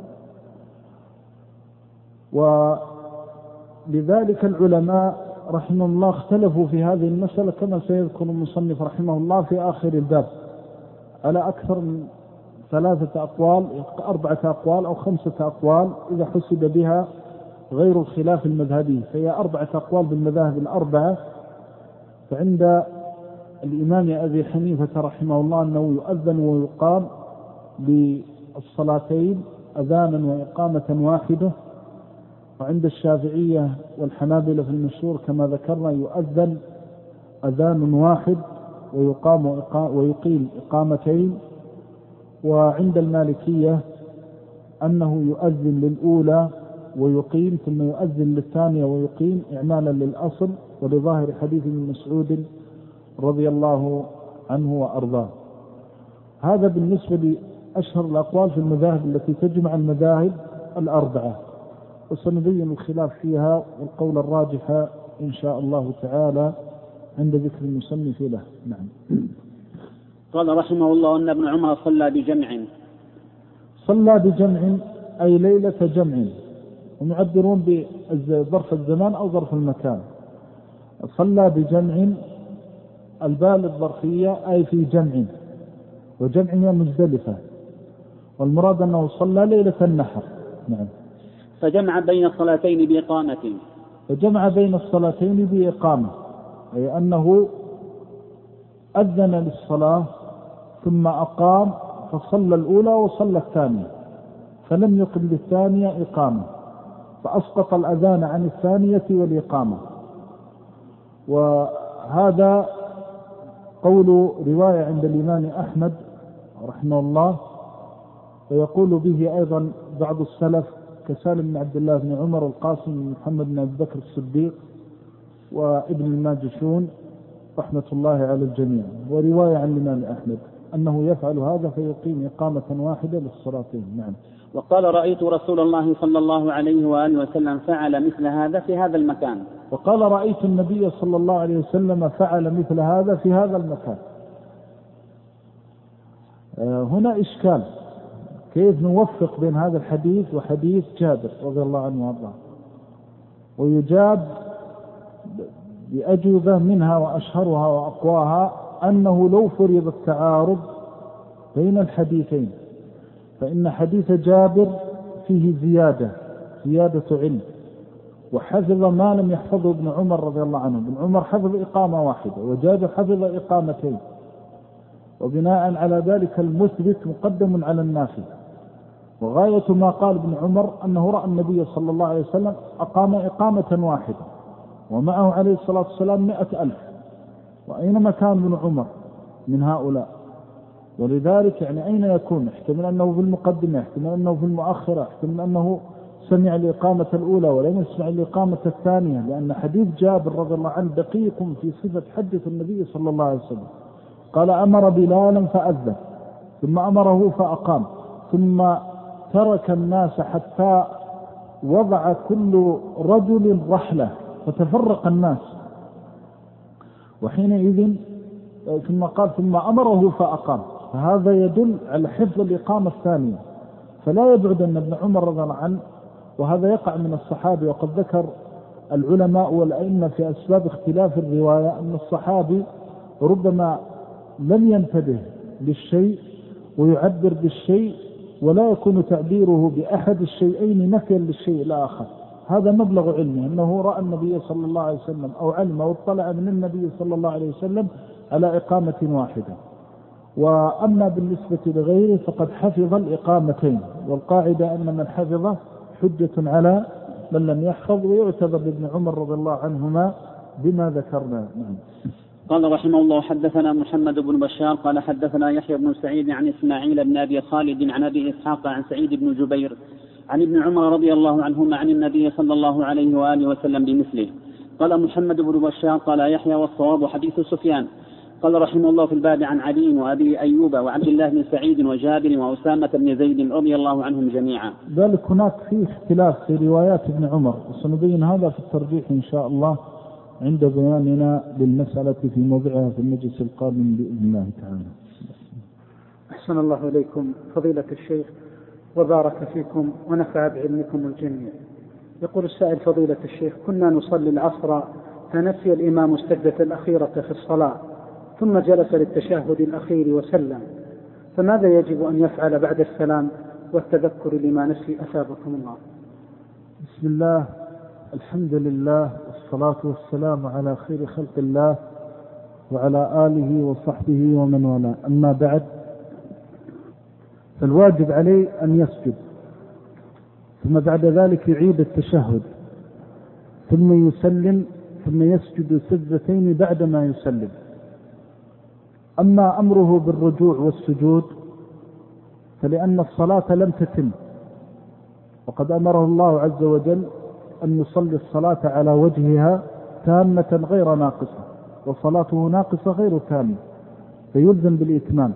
ولذلك العلماء رحمه الله اختلفوا في هذه المسألة كما سيذكر المصنف رحمه الله في آخر الباب على أكثر من 3 أقوال، 4 أقوال أو 5 أقوال إذا حسب بها غير الخلاف المذهبي، فهي 4 أقوال بالمذاهب الأربعة. فعند الإمام أبي حنيفة رحمه الله أنه يؤذن ويقام بالصلاتين أذانا وإقامة واحدة. وعند الشافعية والحنابلة في المشهور كما ذكرنا يؤذن أذان واحد ويقيم إقامتين. وعند المالكية أنه يؤذن للأولى ويقيم ثم يؤذن للثانية ويقيم إعمالا للأصل ولظاهر حديث ابن مسعود رضي الله عنه وأرضاه. هذا بالنسبة لأشهر الأقوال في المذاهب التي تجمع المذاهب الأربعة، وسنبين الخلاف فيها والقول الراجح إن شاء الله تعالى عند ذكر المصنف له. نعم. قال رحمه الله أن ابن عمر صلى بجمع أي ليلة جمع، ومعبرون بظرف الزمان أو ظرف المكان. صلى بجمع البال الظرفية أي في جمع، وجمع هي مزدلفة، والمراد أنه صلى ليلة النحر. نعم. فجمع بين الصلاتين بإقامة، أي أنه أذن للصلاة ثم أقام، فصلى الأولى وصلى الثانية، فلم يقم للثانية إقامة، فأسقط الأذان عن الثانية والإقامة. وهذا قول رواية عند الإمام أحمد رحمه الله، ويقول به أيضا بعض السلف كسالم بن عبد الله بن عمر والقاسم بن محمد بن أبي بكر الصديق وابن الماجشون رحمة الله على الجميع. ورواية عن الإمام أحمد أنه يفعل هذا فيقيم إقامة واحدة للصلاتين. نعم. وقال رأيت رسول الله صلى الله عليه وآله وسلم فعل مثل هذا في هذا المكان. وقال رأيت النبي صلى الله عليه وسلم فعل مثل هذا في هذا المكان. هنا إشكال، كيف نوفق بين هذا الحديث وحديث جابر رضي الله عنه وارضاه؟ ويجاب بأجوبة منها وأشهرها وأقواها أنه لو فرض التعارض بين الحديثين فإن حديث جابر فيه زيادة علم، وحفظ ما لم يحفظه ابن عمر رضي الله عنه. ابن عمر حفظ إقامة واحدة وجابر حفظ إقامتين، وبناء على ذلك المثبت مقدم على النافي. وغاية ما قال ابن عمر أنه رأى النبي صلى الله عليه وسلم أقام إقامة واحدة ومعه عليه الصلاة والسلام 100,000، وأينما كان ابن عمر من هؤلاء؟ ولذلك يعني أين يكون؟ احتمل أنه في المقدمة، احتمل أنه في المؤخرة، احتمل أنه سمع الإقامة الأولى ولم يسمع الإقامة الثانية، لأن حديث جابر رضي الله عنه دقيق في صفة حدث النبي صلى الله عليه وسلم. قال أمر بلالا فأذن، ثم أمره فأقام، ثم ترك الناس حتى وضع كل رجل رحلة فتفرق الناس، وحينئذ ثم قال ثم أمره فأقام. فهذا يدل على حفظ الإقامة الثانية. فلا يبعد أن ابن عمر رضي الله عنه، وهذا يقع من الصحابي، وقد ذكر العلماء والأئمة في أسباب اختلاف الرواية أن الصحابي ربما لم ينتبه للشيء ويعبر بالشيء ولا يكون تعبيره بأحد الشيئين نفيا للشيء الآخر. هذا مبلغ علمه أنه رأى النبي صلى الله عليه وسلم أو علم أو اطلع من النبي صلى الله عليه وسلم على إقامة واحدة. وأما بالنسبة لغيره فقد حفظ الإقامتين، والقاعدة أن من حفظ حجة على من لم يحفظ، ويعتبر بابن عمر رضي الله عنهما بما ذكرنا. نعم. قال رحمه الله حدثنا محمد بن بشار قال حدثنا يحيى بن سعيد عن إسماعيل بن أبي خالد عن أبي إسحاق عن سعيد بن جبير عن ابن عمر رضي الله عنهما عن النبي صلى الله عليه وآله وسلم بمثله. قال محمد بن بشار قال يحيى والصواب حديث سفيان. قال رحمه الله في الباب عن علي وأبي أيوب وعبد الله بن سعيد وجابر وأسامة بن زيد رضي الله عنهم جميعا. ذلك هناك فيه اختلاف في روايات ابن عمر، وسنبين هذا في الترجيح إن شاء الله عند بياننا للمسألة في موضعها في المجلس القادم بإذن الله تعالى. أحسن الله إليكم فضيلة الشيخ وبارك فيكم ونفع بعلمكم الجميع. يقول السائل فضيلة الشيخ: كنا نصلي العصر فنسي الإمام السجدة الأخيرة في الصلاة ثم جلس للتشهد الأخير وسلم، فماذا يجب أن يفعل بعد السلام والتذكر لما نسي أثابكم الله؟ بسم الله، الحمد لله، والصلاة والسلام على خير خلق الله وعلى آله وصحبه ومن والاه. أما بعد، فالواجب عليه أن يسجد، ثم بعد ذلك يعيد التشهد، ثم يسلم، ثم يسجد سجدتين بعدما يسلم. أما أمره بالرجوع والسجود فلأن الصلاة لم تتم، وقد أمره الله عز وجل أن يصلي الصلاة على وجهها تامة غير ناقصة، وصلاته ناقصة غير تامة، فيلزم بالإتمام.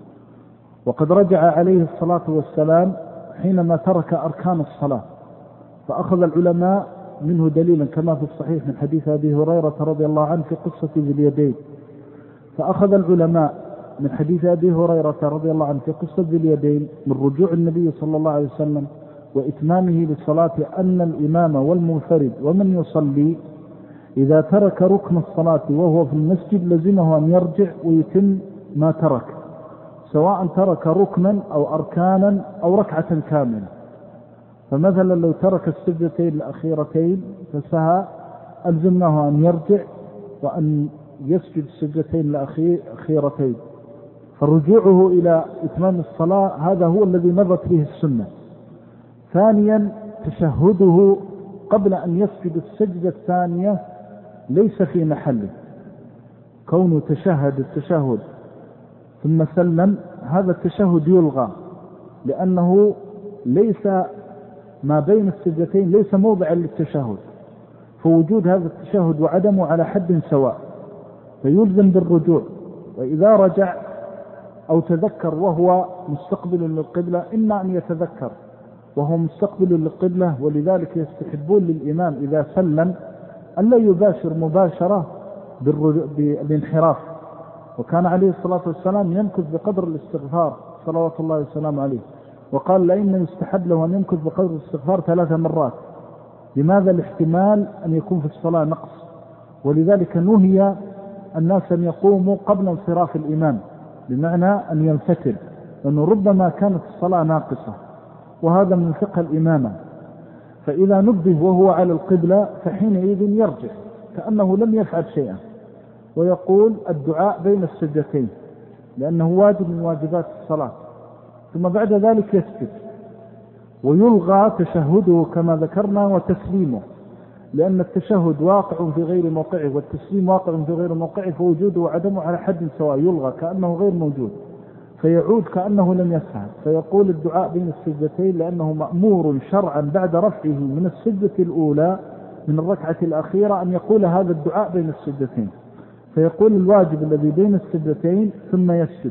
وقد رجع عليه الصلاة والسلام حينما ترك أركان الصلاة، فأخذ العلماء منه دليلا كما في الصحيح من حديث أبي هريرة رضي الله عنه في قصة ذي اليدين. فأخذ العلماء من حديث أبي هريرة رضي الله عنه في قصة ذي اليدين من رجوع النبي صلى الله عليه وسلم وإتمامه للصلاة أن الإمام والمنفرد ومن يصلي إذا ترك ركن الصلاة وهو في المسجد لزمه أن يرجع ويتم ما ترك، سواء ترك ركنا أو أركانا أو ركعة كاملة. فمثلا لو ترك السجدتين الأخيرتين فسهى ألزمناه أن يرجع وأن يسجد السجدتين الأخيرتين، فرجوعه إلى إتمام الصلاة هذا هو الذي مضت به السنة. ثانيا تشهده قبل أن يسجد السجدة الثانية ليس في محله، كونه تشهد التشهد ثم سلم هذا التشهد يلغى، لأنه ليس ما بين السجدتين ليس موضعا للتشهد، فوجود هذا التشهد وعدمه على حد سواء، فيلزم بالرجوع. وإذا رجع أو تذكر وهو مستقبل للقبلة، إما أن يتذكر وهو مستقبل للقبلة، ولذلك يستحبون للإمام إذا سلم أن لا يباشر مباشرة بالانحراف، وكان عليه الصلاة والسلام يمكث بقدر الاستغفار صلوات الله والسلام عليه، وقال لأنه يستحب له أن يمكث بقدر الاستغفار 3 مرات. لماذا؟ الاحتمال أن يكون في الصلاة نقص، ولذلك نهي الناس أن يقوموا قبل انصراف الإمام، بمعنى أن ينفتل، لأنه ربما كانت الصلاة ناقصة، وهذا من فقه الإمامة. فإذا نبه وهو على القبلة فحينئذ يرجع كأنه لم يفعل شيئا، ويقول الدعاء بين السجدتين لأنه واجب من واجبات الصلاة، ثم بعد ذلك يسجد ويلغى تشهده كما ذكرنا وتسليمه، لأن التشهد واقع في غير موقعه والتسليم واقع في غير موقعه، فوجوده وعدمه على حد سواء، يلغى كأنه غير موجود، فيعود كأنه لم يفعل، فيقول الدعاء بين السجدتين لأنه مأمور شرعا بعد رفعه من السجدة الأولى من الركعة الأخيرة أن يقول هذا الدعاء بين السجدتين، فيقول الواجب الذي بين السجدتين ثم يسجد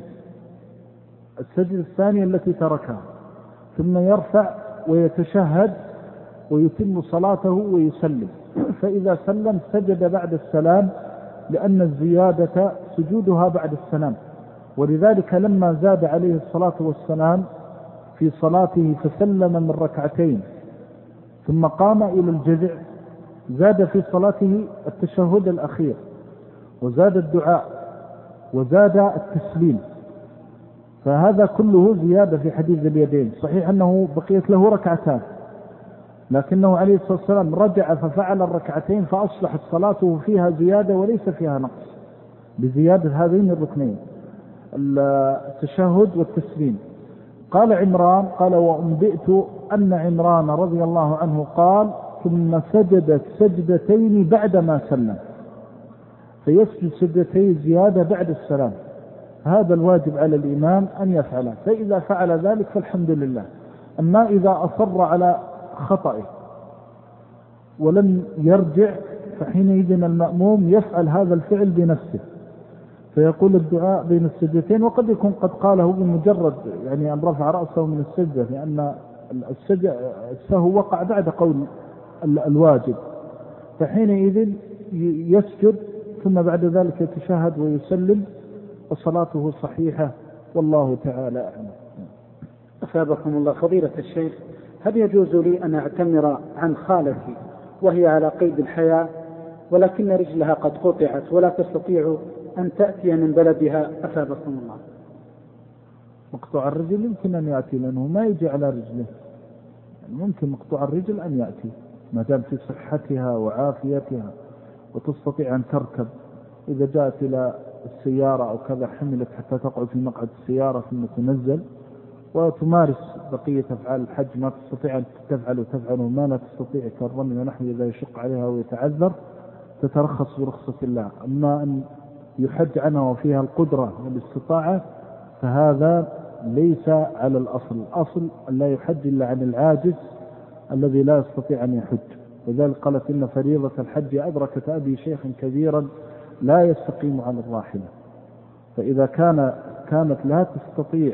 السجدة الثانية التي تركها، ثم يرفع ويتشهد ويتم صلاته ويسلم. فإذا سلم سجد بعد السلام، لأن الزيادة سجودها بعد السلام، ولذلك لما زاد عليه الصلاة والسلام في صلاته فسلم من ركعتين ثم قام إلى الجذع، زاد في صلاته التشهد الأخير وزاد الدعاء وزاد التسليم، فهذا كله زيادة في حديث ذي اليدين. صحيح أنه بقيت له ركعتان، لكنه عليه الصلاة والسلام رجع ففعل الركعتين فأصلحت صلاته فيها زيادة وليس فيها نقص، بزيادة هذين الركنين التشهد والتسليم. قال عمران قال وأنبئت أن عمران رضي الله عنه قال ثم سجدت سجدتين بعدما سلم، فيسجد سجدتين زيادة بعد السلام، هذا الواجب على الإمام أن يفعله، فإذا فعل ذلك فالحمد لله. أما إذا أصر على خطئه ولم يرجع فحينئذ المأموم يفعل هذا الفعل بنفسه، فيقول الدعاء بين السجدتين، وقد يكون قد قاله بمجرد يعني أن رفع رأسه من السجدة، لأن السهو وقع بعد قول الواجب، فحينئذ يسجد ثم بعد ذلك يتشهد ويسلم وصلاته صحيحة، والله تعالى أعلم. أثابكم الله. فضيلة الشيخ، هل يجوز لي أن أعتمر عن خالتي وهي على قيد الحياة ولكن رجلها قد قطعت ولا تستطيع أن تأتي من بلدها؟ أثابكم الله. مقطوع الرجل يمكن أن يأتي، لأنه ما يجي على رجله، يعني ممكن مقطوع الرجل أن يأتي ما دام في صحتها وعافيتها وتستطيع أن تركب. إذا جاءت إلى السيارة أو كذا حملت حتى تقعد في مقعد السيارة ثم تنزل وتمارس بقية أفعال الحج، ما تستطيع أن تفعل وما لا تستطيع كالرمي ونحو إذا يشق عليها ويتعذر تترخص برخصة الله. أما أن يحج عنها وفيها القدرة والاستطاعة فهذا ليس على الأصل. الأصل أن لا يحج إلا عن العاجز الذي لا يستطيع أن يحج. وذلك قالت إن فريضة الحج أدركت أبي شيخ كبيرا لا يستقيم على الراحلة. فإذا كانت لا تستطيع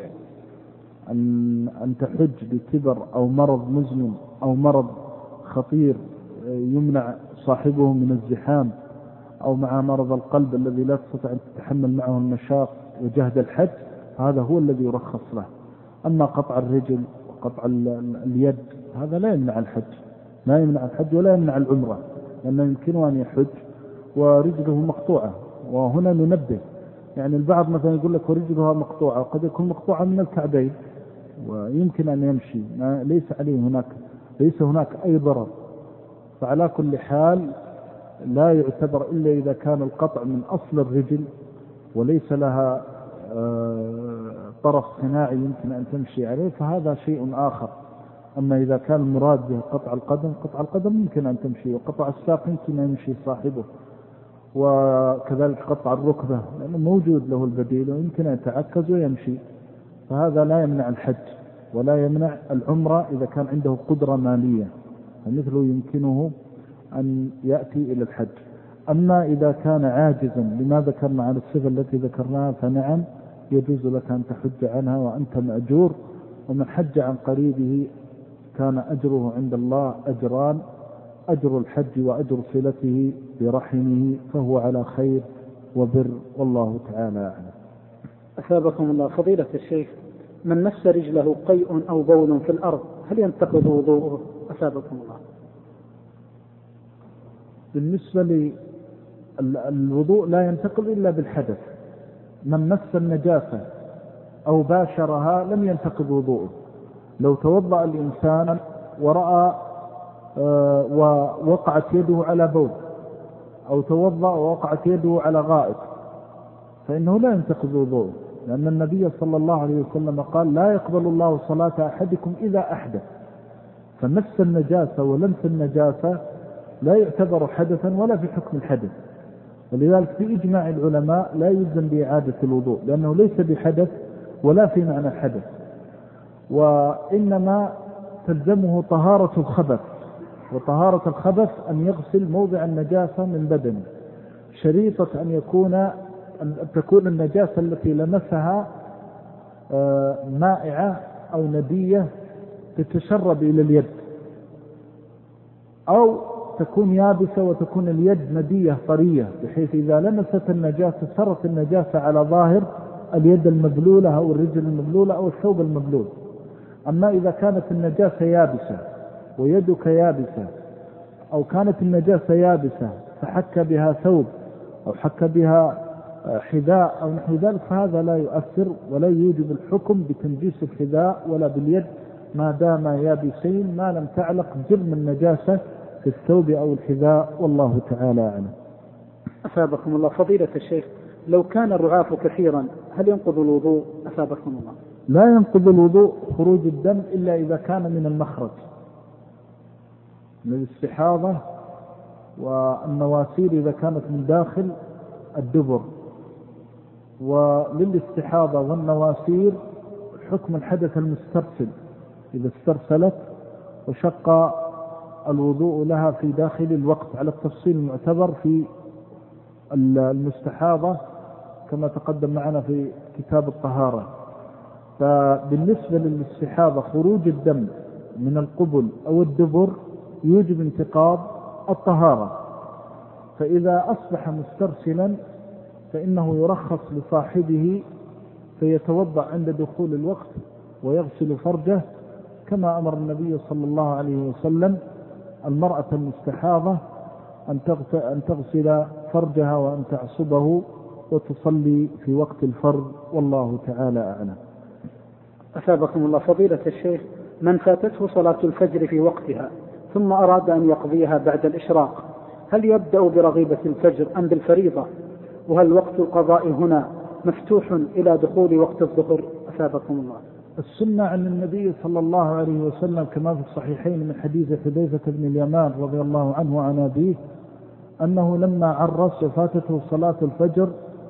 أن تحج بكبر أو مرض مزمن أو مرض خطير يمنع صاحبه من الزحام أو مع مرض القلب الذي لا تستطيع أن تتحمل معه المشاق وجهد الحج، هذا هو الذي يرخص له. أما قطع الرجل وقطع اليد هذا لا يمنع الحج، لا يمنع الحج ولا يمنع العمرة، لأنه يمكنه أن يحج ورجله مقطوعة. وهنا ننبه، يعني البعض مثلا يقول لك ورجلها مقطوعة، وقد يكون مقطوعة من الكعبين ويمكن أن يمشي، ليس هناك أي ضرر. فعلى كل حال لا يعتبر إلا إذا كان القطع من أصل الرجل وليس لها طرف صناعي يمكن أن تمشي عليه، فهذا شيء آخر. أما إذا كان المراد به قطع القدم يمكن أن تمشي، وقطع الساق يمكن أن يمشي صاحبه، وكذلك قطع الركبة لأنه موجود له البديل ويمكن أن يتعكز ويمشي، فهذا لا يمنع الحج ولا يمنع العمرة إذا كان عنده قدرة مالية، فمثله يمكنه أن يأتي إلى الحج. أما إذا كان عاجزا لما ذكرنا على الصفة التي ذكرناها فنعم يجوز لك أن تحج عنها وأنت مأجور. ومن حج عن قريبه كان أجره عند الله أجران: أجر الحج وأجر صلته برحمه، فهو على خير وبر، والله تعالى أعلم. أثابكم الله. فضيلة الشيخ، من مس رجله قيء أو بول في الأرض هل ينتقض وضوءه؟ أثابكم الله. بالنسبة للوضوء لا ينتقض إلا بالحدث. من مس النجاسة أو باشرها لم ينتقض وضوءه. لو توضأ الإنسان ورأى ووقعت يده على بول، أو توضأ ووقعت يده على غائط، فإنه لا ينتقض وضوءه، لأن النبي صلى الله عليه وسلم قال: لا يقبل الله صلاة أحدكم إذا أحدث. فمس النجاسة ولمس النجاسة لا يعتبر حدثا ولا في حكم الحدث، ولذلك في إجماع العلماء لا يلزم بإعادة الوضوء، لأنه ليس بحدث ولا في معنى الحدث، وإنما تلزمه طهارة الخبث. وطهارة الخبث أن يغسل موضع النجاسة من بدنه، شريطة أن تكون النجاسة التي لمسها مائعة أو ندية تتشرب إلى اليد، أو تكون يابسة وتكون اليد ندية طرية، بحيث إذا لمست النجاسة سرت النجاسة على ظاهر اليد المبلولة أو الرجل المبلولة أو الثوب المبلول. أما إذا كانت النجاسة يابسة ويدك يابسة، أو كانت النجاسة يابسة فحك بها ثوب أو حك بها حذاء أو نحو ذلك، فهذا لا يؤثر ولا يوجب الحكم بتنجيس الحذاء ولا باليد ما دام يابسين، ما لم تعلق جرم النجاسة في الثوب أو الحذاء، والله تعالى أعلم. أثابكم الله. فضيلة الشيخ، لو كان الرعاف كثيرا هل ينقض الوضوء؟ أثابكم الله. لا ينقض الوضوء خروج الدم إلا إذا كان من المخرج، من الاستحاضة والنواسير إذا كانت من داخل الدبر. وللاستحاضة والنواسير حكم الحدث المسترسل، إذا استرسلت وشق الوضوء لها في داخل الوقت على التفصيل المعتبر في المستحاضة كما تقدم معنا في كتاب الطهارة. فبالنسبة للاستحاضة خروج الدم من القبل أو الدبر يوجب انتقاض الطهارة، فإذا أصبح مسترسلا فإنه يرخص لصاحبه فيتوضأ عند دخول الوقت ويغسل فرجه، كما أمر النبي صلى الله عليه وسلم المرأة المستحاضة أن تغسل فرجها وأن تعصبه وتصلي في وقت الفرض، والله تعالى أعلم. أثابكم الله. فضيلة الشيخ، من فاتته صلاة الفجر في وقتها ثم أراد أن يقضيها بعد الإشراق، هل يبدأ برغيبة الفجر أم بالفريضة؟ وهل وقت القضاء هنا مفتوح إلى دخول وقت الظهر؟ أثابكم الله. السنة عن النبي صلى الله عليه وسلم كما في الصحيحين من حديث حذيفة بن اليمان رضي الله عنه وعن أبيه أنه لما عرس وفاتته صلاة الفجر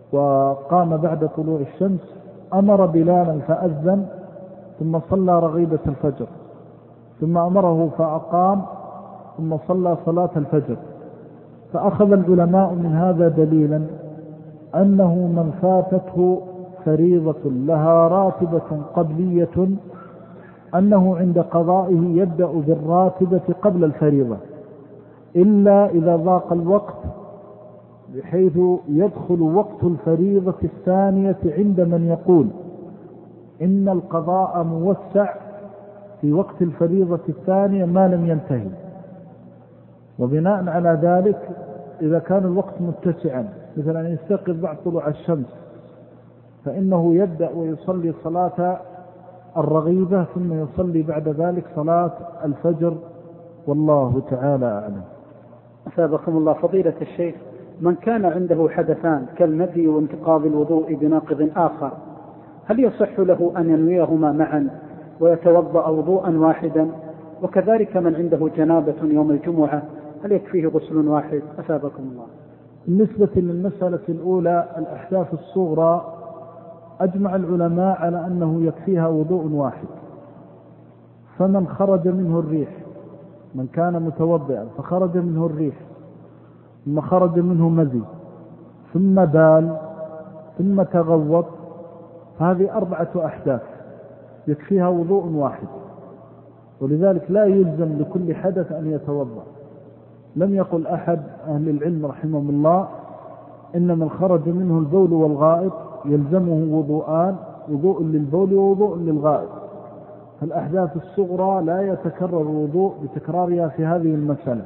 وقام بعد طلوع الشمس أمر بلالا فأذن ثم صلى رغيبة الفجر، ثم أمره فأقام ثم صلى صلاة الفجر. فأخذ العلماء من هذا دليلا أنه من فاتته فريضة لها راتبة قبلية أنه عند قضائه يبدأ بالراتبة قبل الفريضة، إلا إذا ضاق الوقت بحيث يدخل وقت الفريضة الثانية عند من يقول إن القضاء موسع في وقت الفريضة الثانية ما لم ينتهي. وبناء على ذلك إذا كان الوقت متسعا مثل أن يستيقظ بعد طلوع الشمس فإنه يبدأ ويصلي صلاة الرغيبة ثم يصلي بعد ذلك صلاة الفجر، والله تعالى أعلم. أثابكم الله فضيلة الشيخ، من كان عنده حدثان كالمذي وانتقاض الوضوء بناقض آخر، هل يصح له أن ينويهما معا ويتوضأ وضوءا واحدا؟ وكذلك من عنده جنابة يوم الجمعة هل يكفيه غسل واحد؟ أثابكم الله. بالنسبة للمسألة الأولى الأحداث الصغرى أجمع العلماء على أنه يكفيها وضوء واحد. فمن خرج منه الريح، من كان متوضئا فخرج منه الريح ثم خرج منه مذي ثم بال ثم تغوط، هذه 4 أحداث يكفيها وضوء واحد، ولذلك لا يلزم لكل حدث أن يتوضأ. لم يقل أحد أهل العلم رحمهم الله إن من خرج منه البول والغائط يلزمه وضوءان، وضوء للبول ووضوء للغائط. فالأحداث الصغرى لا يتكرر الوضوء بتكرارها في هذه المسألة.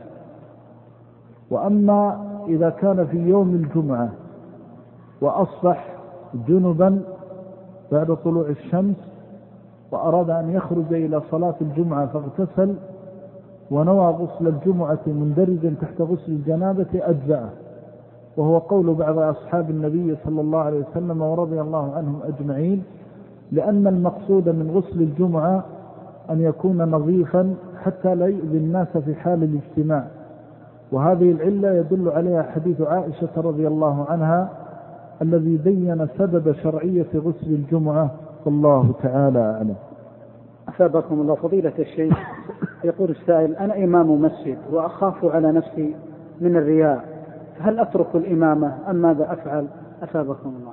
وأما إذا كان في يوم الجمعة وأصبح جنبا بعد طلوع الشمس وأراد أن يخرج إلى صلاة الجمعة فاغتسل ونوى غسل الجمعة مندرجا تحت غسل الجنابة أجزأه، وهو قول بعض أصحاب النبي صلى الله عليه وسلم ورضي الله عنهم أجمعين، لأن المقصود من غسل الجمعة أن يكون نظيفا حتى لا يؤذي الناس في حال الاجتماع. وهذه العلة يدل عليها حديث عائشة رضي الله عنها الذي بين سبب شرعية غسل الجمعة، والله تعالى أعلم. أثابكم الله فضيلة الشيخ. يقول السائل: أنا إمام مسجد وأخاف على نفسي من الرياء، فهل أترك الإمامة أم ماذا أفعل؟ أثابكم الله.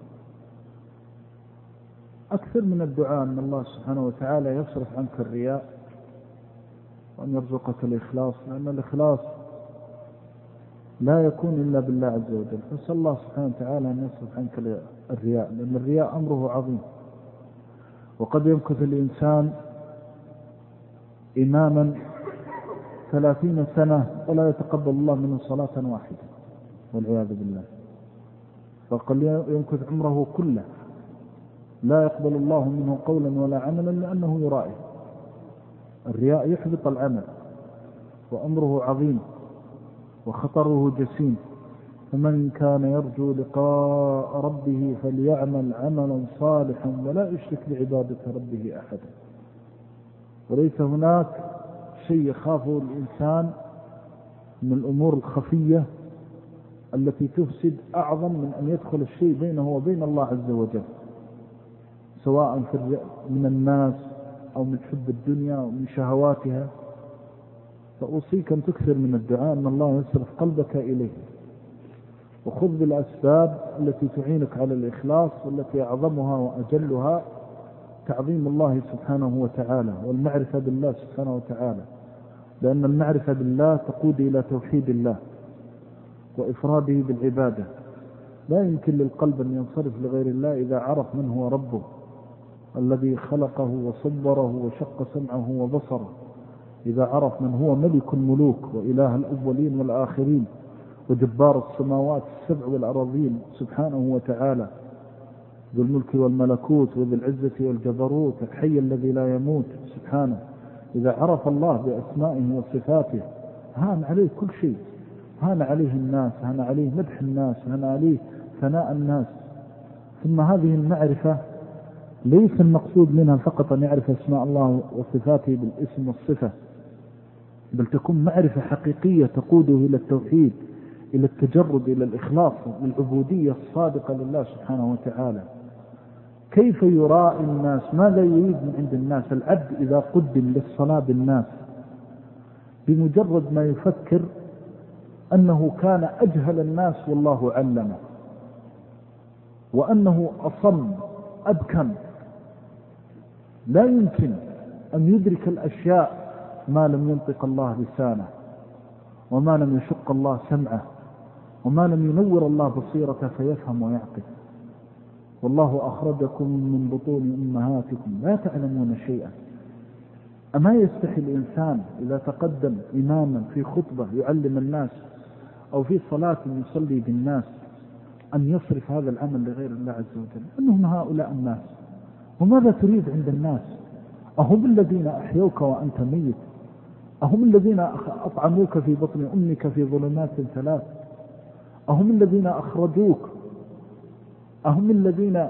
أكثر من الدعاء أن الله سبحانه وتعالى يصرف عنك الرياء وأن يرزقك الإخلاص، لأن الإخلاص لا يكون إلا بالله عز وجل. فسأل الله سبحانه وتعالى أن يصرف عنك الرياء، لأن الرياء أمره عظيم. وقد يمكث الإنسان إماما 30 سنة ولا يتقبل الله منه صلاة واحدة والعياذ بالله، فقد يمكث عمره كله لا يقبل الله منه قولا ولا عملا لأنه يرائه. الرياء يحبط العمل وأمره عظيم وخطره جسيم. فمن كان يرجو لقاء ربه فليعمل عملا صالحا ولا يشرك بعبادة ربه أحدا. وليس هناك شيء يخافه الإنسان من الأمور الخفية التي تفسد أعظم من أن يدخل الشيء بينه وبين الله عز وجل، سواء من الناس أو من حب الدنيا أو من شهواتها. فأوصيك أن تكثر من الدعاء أن الله يصرف قلبك إليه، وخذ بالأسباب التي تعينك على الإخلاص، والتي أعظمها وأجلها تعظيم الله سبحانه وتعالى والمعرفة بالله سبحانه وتعالى، لأن المعرفة بالله تقود إلى توحيد الله وإفراده بالعبادة. لا يمكن للقلب أن ينصرف لغير الله إذا عرف من هو ربه الذي خلقه وصبره وشق سمعه وبصره، إذا عرف من هو ملك الملوك وإله الأولين والآخرين وجبار السماوات السبع والأراضين سبحانه وتعالى، ذو الملك والملكوت وذو العزة والجبروت الحي الذي لا يموت سبحانه. إذا عرف الله بأسمائه وصفاته هان عليه كل شيء، هان عليه الناس، هان عليه مدح الناس، هان عليه ثناء الناس. ثم هذه المعرفة ليس المقصود منها فقط أن يعرف اسماء الله وصفاته بالاسم والصفة، بل تكون معرفة حقيقية تقوده إلى التوحيد إلى التجرد، إلى الإخلاص والعبودية الصادقة لله سبحانه وتعالى. كيف يراعي الناس؟ ماذا يريد من عند الناس؟ العبد إذا قدم للصلاة بالناس بمجرد ما يفكر أنه كان أجهل الناس والله علمه، وأنه أصم أبكم، لا يمكن أن يدرك الأشياء ما لم ينطق الله لسانه، وما لم يشق الله سمعه، وما لم ينور الله بصيرته فيفهم ويعقل. والله أخرجكم من بطون أمهاتكم لا تعلمون شيئا. أما يستحي الإنسان إذا تقدم إماما في خطبة يعلم الناس أو في صلاة يصلي بالناس أن يصرف هذا العمل لغير الله عز وجل؟ أنهم هؤلاء الناس. وماذا تريد عند الناس؟ أهم الذين أحيوك وأنت ميت؟ أهم الذين أطعموك في بطن أمك في ظلمات ثلاث؟ أهم الذين أخرجوك؟ أهم الذين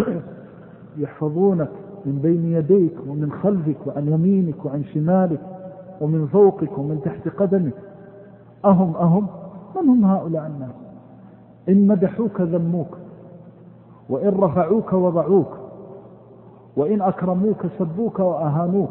يحفظونك من بين يديك ومن خلفك وعن يمينك وعن شمالك ومن فوقك ومن تحت قدمك؟ أهم من هم هؤلاء الناس؟ إن مدحوك ذموك، وإن رفعوك وضعوك، وإن أكرموك سبوك وأهانوك.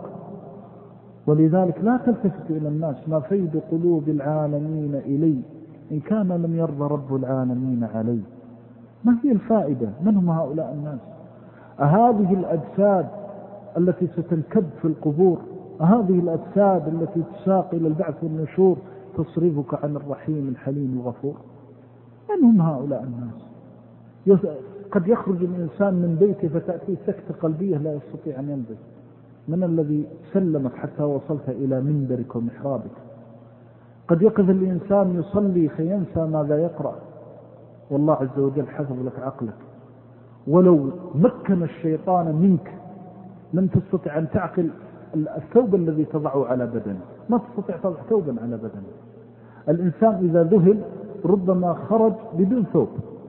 ولذلك لا تلتفت إلى الناس. ما فيد قلوب العالمين إلي إن كان لم يرضى رب العالمين علي. ما هي الفائدة؟ من هم هؤلاء الناس؟ أهذه الأجساد التي ستنكب في القبور، أهذه الأجساد التي تساق إلى البعث والنشور تصرفك عن الرحيم الحليم الغفور؟ من هم هؤلاء الناس؟ قد يخرج الإنسان من بيته فتأتي سكتة قلبية لا يستطيع أن ينزل. من الذي سلمك حتى وصلت إلى منبرك ومحرابك؟ قد يقف الإنسان يصلي فينسى ماذا يقرأ، والله عز وجل حفظ لك عقلك. ولو مكن الشيطان منك لن تستطيع أن تعقل الثوب الذي تضعه على بدنه. ما تستطيع تضع ثوبا على بدنه. الإنسان إذا ذهل ربما خرج بدون ثوب،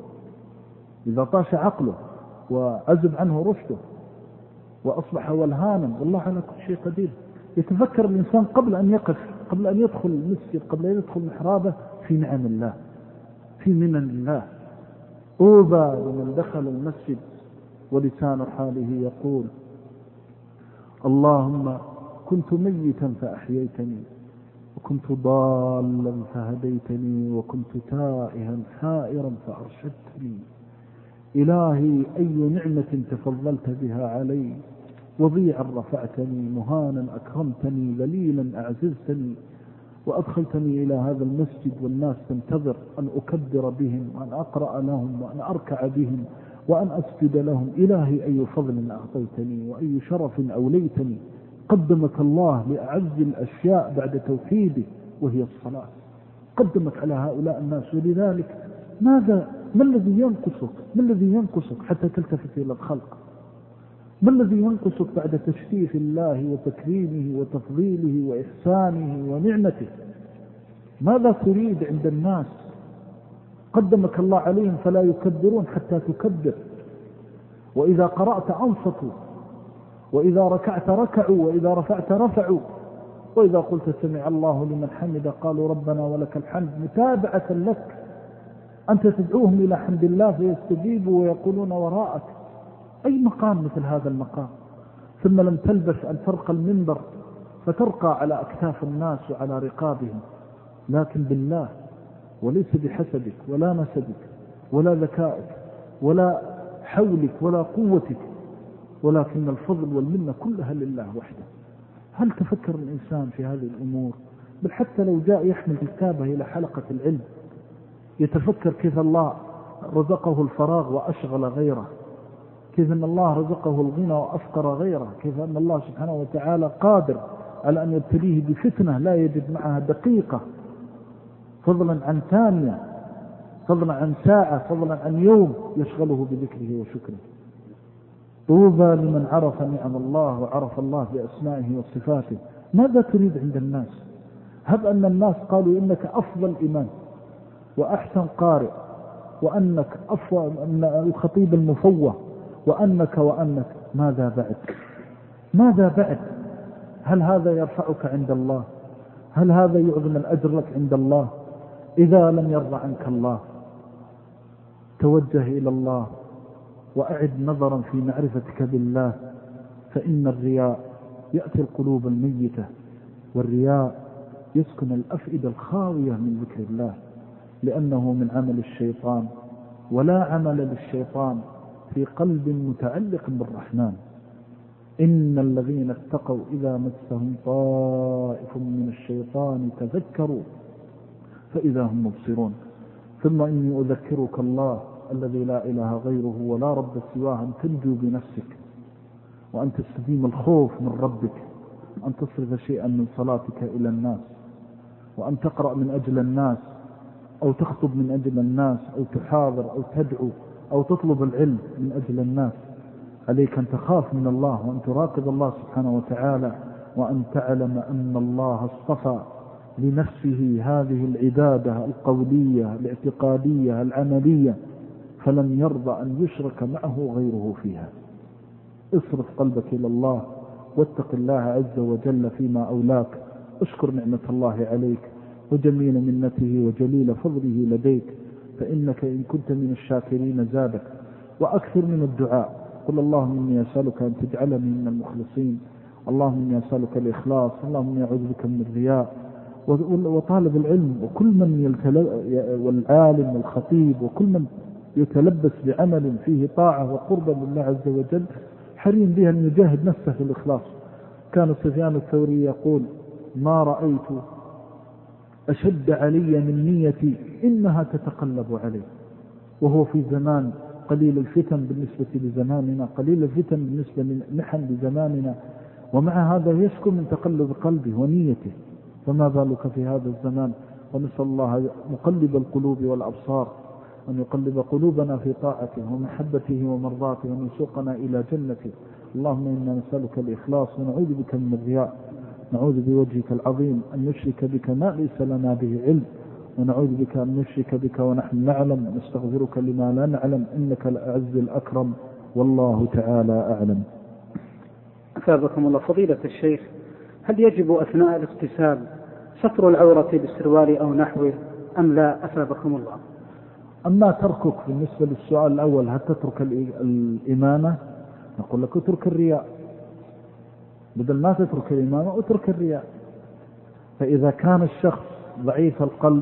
إذا طاش عقله وعزب عنه رشده وأصبح ولهانا. والله على كل شيء قدير. يتفكر الإنسان قبل أن يقف، قبل أن يدخل المسجد، قبل أن يدخل محرابه، في نعم الله، في منن الله. طوبى لمن دخل المسجد ولسان حاله يقول: اللهم كنت ميتا فأحييتني، وكنت ضالا فهديتني، وكنت تائها حائرا فأرشدتني. إلهي أي نعمة تفضلت بها علي، وضيعا رفعتني، مهانا أكرمتني، ذليلا أعززتني، وأدخلتني إلى هذا المسجد والناس تنتظر أن أكبر بهم وأن أقرأ لهم وأن أركع بهم وأن أسجد لهم. إلهي أي فضل أعطيتني وأي شرف أوليتني. قدمك الله لأعز الأشياء بعد توحيده وهي الصلاة، قدمك على هؤلاء الناس. ولذلك ما الذي ينقصك؟ ما الذي ينقصك حتى تلتفت إلى الخلق؟ ما الذي ينقصك بعد تشريف الله وتكريمه وتفضيله وإحسانه ونعمته؟ ماذا تريد عند الناس؟ قدمك الله عليهم فلا يكبرون حتى تكبر. وإذا قرأت أنصتوا، وإذا ركعت ركعوا، وإذا رفعت رفعوا، وإذا قلت سمع الله لمن حمد قالوا ربنا ولك الحمد، متابعة لك. أنت تدعوهم إلى حمد الله فيستجيبوا ويقولون وراءك. أي مقام مثل هذا المقام؟ ثم لم تلبث أن ترقى المنبر فترقى على أكتاف الناس وعلى رقابهم، لكن بالله، وليس بحسبك ولا نسبك ولا ذكائك ولا حولك ولا قوتك، ولكن الفضل والمنة كلها لله وحده. هل تفكر الإنسان في هذه الأمور؟ بل حتى لو جاء يحمل كتابه إلى حلقة العلم يتفكر كيف الله رزقه الفراغ وأشغل غيره، كيف أن الله رزقه الغنى وأفقر غيره، كيف أن الله سبحانه وتعالى قادر على أن يبتليه بفتنة لا يجد معها دقيقة، فضلا عن ثانية، فضلا عن ساعة، فضلا عن يوم يشغله بذكره وشكره. طوبى لمن عرف نعم الله وعرف الله بأسمائه وصفاته. ماذا تريد عند الناس؟ هب أن الناس قالوا إنك أفضل إمام وأحسن قارئ، وأنك الخطيب المفوه، وأنك ماذا بعد؟ ماذا بعد؟ هل هذا يرفعك عند الله؟ هل هذا يعظم الأجر لك عند الله؟ إذا لم يرضى عنك الله توجه إلى الله وأعد نظرا في معرفتك بالله، فإن الرياء يأتي القلوب الميتة، والرياء يسكن الأفئدة الخاوية من ذكر الله، لأنه من عمل الشيطان، ولا عمل للشيطان في قلب متعلق بالرحمن. إن الذين اتقوا إذا مسهم طائف من الشيطان تذكروا فإذا هم مبصرون. ثم إني أذكرك الله الذي لا إله غيره ولا رب سواه أن تنجو بنفسك، وأن تستديم الخوف من ربك، أن تصرف شيئا من صلاتك إلى الناس، وأن تقرأ من أجل الناس، أو تخطب من أجل الناس، أو تحاضر، أو تدعو، أو تطلب العلم من أجل الناس. عليك أن تخاف من الله، وأن تراقب الله سبحانه وتعالى، وأن تعلم أن الله اصطفى لنفسه هذه العبادة القولية الاعتقادية العملية، فلم يرضى أن يشرك معه غيره فيها. اصرف قلبك إلى الله، واتق الله عز وجل فيما أولاك، اشكر نعمة الله عليك وجميل منته وجليل فضله لديك، فإنك إن كنت من الشاكرين زادك. وأكثر من الدعاء، قل اللهم إني أسألك أن تجعلني من المخلصين، اللهم إني أسألك الإخلاص، اللهم إني أعوذ بك من الرياء. وطالب العلم وكل من والعالم والخطيب وكل من يتلبس بعمل فيه طاعة وقربا لله عز وجل حريم بها أن يجاهد نفسه في الإخلاص. كان سفيان الثوري يقول: ما رأيت أشد علي من نيتي إنها تتقلب علي. وهو في زمان قليل الفتن بالنسبة لزماننا، قليل الفتن بالنسبة للمحن لزماننا، ومع هذا يشكو من تقلب قلبه ونيته، فما بالك في هذا الزمان. ونسأل الله مقلب القلوب والأبصار أن يقلب قلوبنا في طاعته ومحبته ومرضاته، وأن يسوقنا إلى جنته. اللهم إنا نسألك الإخلاص ونعوذ بك من الرياء، نعوذ بوجهك العظيم أن نشرك بك ما ليس لنا به علم، ونعوذ بك أن نشرك بك ونحن نعلم، ونستغفرك لما لا نعلم، إنك الأعز الأكرم، والله تعالى أعلم. أثابكم الله. فضيلة الشيخ، هل يجب أثناء الاغتسال ستر العورة بالسروال أو نحوه أم لا؟ أثابكم الله. أما تركك بالنسبة للسؤال الأول، هل تترك الإمامة؟ نقول لك اترك الرياء، بدل ما تترك الإمامة اترك الرياء. فإذا كان الشخص ضعيف القلب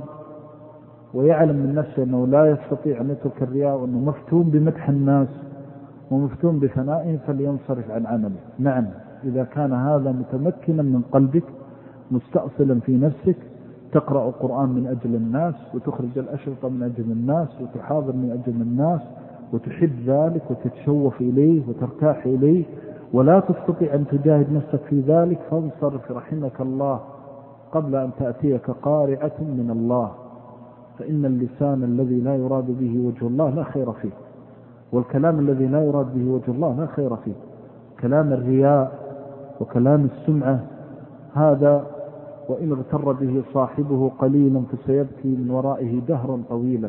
ويعلم من نفسه أنه لا يستطيع أن يترك الرياء، وأنه مفتون بمدح الناس ومفتون بثنائهم، فلينصرف عن عمله. نعم، إذا كان هذا متمكنا من قلبك مستأصلا في نفسك، تقرأ القرآن من أجل الناس، وتخرج الأشرطة من أجل الناس، وتحاضر من أجل الناس، وتحب ذلك وتتشوف إليه وترتاح إليه، ولا تستطيع أن تجاهد نفسك في ذلك، فانصرف رحمك الله قبل أن تأتيك قارعة من الله. فإن اللسان الذي لا يراد به وجه الله لا خير فيه، والكلام الذي لا يراد به وجه الله لا خير فيه. كلام الرياء وكلام السمعة هذا وإن اغتر به صاحبه قليلا فسيبكي من ورائه دهرا طويلا.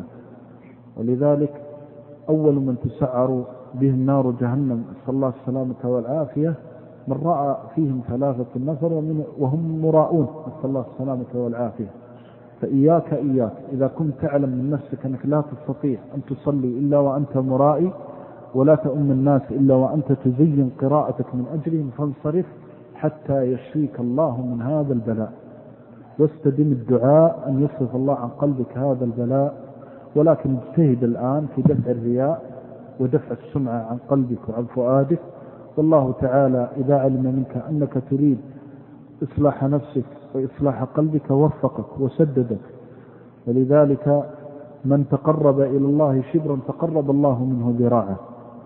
ولذلك أول من تسعر بهم نار جهنم، صلى الله السلامة والعافية، من رأى فيهم 3 نفر وهم مراؤون، صلى الله السلامة والعافية. فإياك إذا كنت تعلم من نفسك أنك لا تستطيع أن تصلي إلا وأنت مرائي، ولا تؤم الناس إلا وأنت تزين قراءتك من أجلهم، فانصرف حتى يشفيك الله من هذا البلاء، واستدم الدعاء أن يصرف الله عن قلبك هذا البلاء. ولكن اجتهد الآن في دفع الرياء ودفع السمعة عن قلبك وعن فؤادك، والله تعالى إذا علم منك أنك تريد إصلاح نفسك وإصلاح قلبك وفقك وسددك. ولذلك من تقرب إلى الله شبرا تقرب الله منه ذراعا.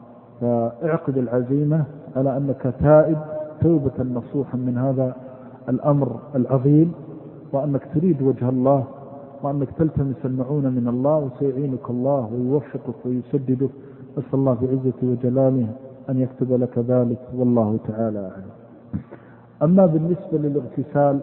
فاعقد العزيمة على أنك تائب توبة نصوحا من هذا الأمر العظيم، وأنك تريد وجه الله، وأنك تلتمس المعونة من الله، وسيعينك الله ويوفقك ويسددك. أسأل الله بعزته وجلاله أن يكتب لك ذلك، والله تعالى أعلم. أما بالنسبة للاغتسال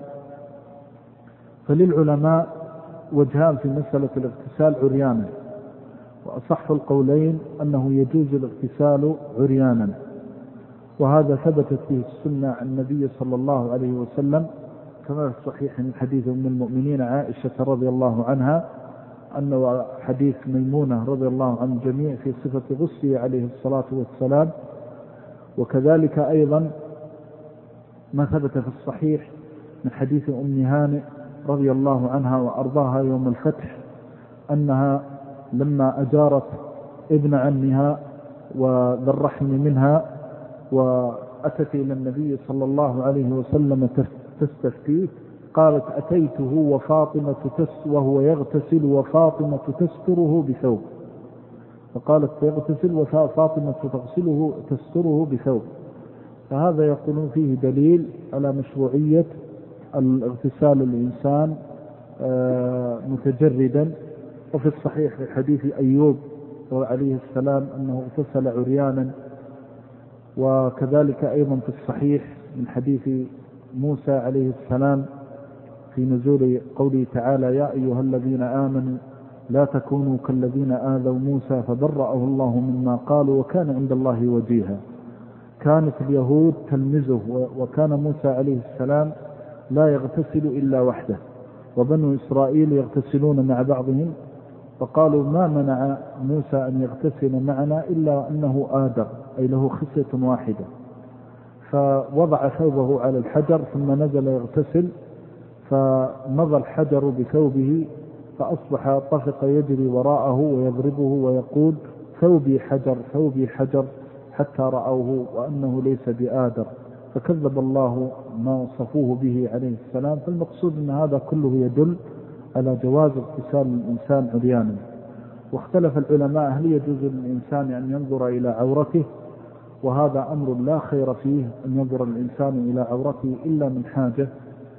فللعلماء وجهان في مسألة الاغتسال عريانا، وأصح القولين أنه يجوز الاغتسال عريانا، وهذا ثبتت فيه السنة عن النبي صلى الله عليه وسلم كما في الصحيح من حديث أم المؤمنين عائشة رضي الله عنها أنه حديث ميمونة رضي الله عن الجميع في صفة غسله عليه الصلاة والسلام. وكذلك أيضا ما ثبت في الصحيح من حديث أم هانئ رضي الله عنها وأرضاها يوم الفتح أنها لما أجارت ابن عمها وذا الرحم منها وأتت إلى النبي صلى الله عليه وسلم تستفتيه، قالت أتيته وهو يغتسل وفاطمة تستره بثوب، فقالت يغتسل وفاطمة تستره بثوب. فهذا يقولون فيه دليل على مشروعية الاغتسال الإنسان متجردا. وفي الصحيح في حديث أيوب عليه السلام أنه اغتسل عريانا. وكذلك أيضا في الصحيح من حديث موسى عليه السلام في نزول قوله تعالى يا أيها الذين آمنوا لا تكونوا كالذين آذوا موسى فبرأه الله مما قالوا وكان عند الله وجيها. كانت اليهود تلمزه، وكان موسى عليه السلام لا يغتسل إلا وحده، وبنو إسرائيل يغتسلون مع بعضهم، فقالوا ما منع موسى أن يغتسل معنا إلا أنه آدر، أي له خصية واحدة. فوضع ثوبه على الحجر ثم نزل يغتسل، فمضى الحجر بثوبه فأصبح طفق يجري وراءه ويضربه ويقول ثوبي حجر ثوبي حجر، حتى رأوه وأنه ليس بآدر، فكذب الله ما وصفوه به عليه السلام. فالمقصود أن هذا كله يدل على جواز اغتسال الإنسان عريانا. واختلف العلماء هل يجوز للإنسان أن ينظر إلى عورته، وهذا أمر لا خير فيه أن ينظر الإنسان إلى عورته إلا من حاجة.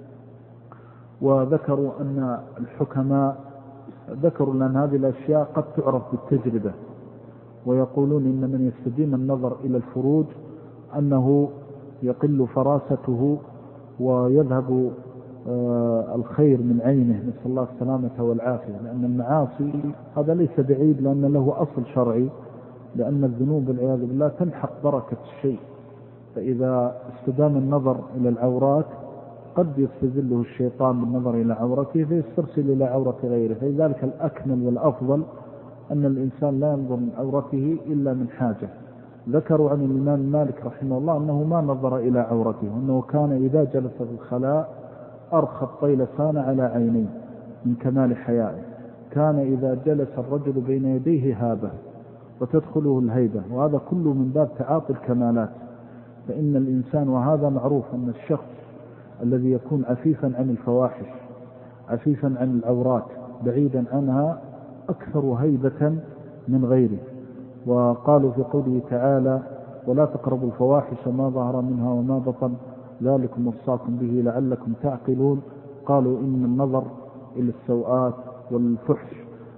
وذكروا أن الحكماء ذكروا أن هذه الأشياء قد تعرف بالتجربة، ويقولون إن من يستديم النظر إلى الفروج أنه يقل فراسته ويذهب الخير من عينه، نسأل الله السلامة والعافية. لأن المعاصي هذا ليس بعيد، لأن له أصل شرعي، لأن الذنوب والعياذ بالله تمحق بركة الشيء. فإذا استدام النظر إلى العورات قد يستزله الشيطان بالنظر إلى عورته فيسترسل إلى عورة غيره. فلذلك الأكمل والأفضل أن الإنسان لا ينظر من عورته إلا من حاجة. ذكروا عن الإمام مالك رحمه الله أنه ما نظر إلى عورته، وأنه كان إذا جلس في الخلاء أرخى الطيلسان على عينيه من كمال حيائه. كان إذا جلس الرجل بين يديه هابه وتدخله الهيبة، وهذا كله من باب تعاطي الكمالات. فإن الإنسان، وهذا معروف أن الشخص الذي يكون عفيفا عن الفواحش عفيفا عن العورات بعيدا عنها أكثر هيبة من غيره. وقالوا في قوله تعالى ولا تقربوا الفواحش ما ظهر منها وما بطن ذلكم وصاكم به لعلكم تعقلون. قالوا إن النظر إلى السوءات والفحش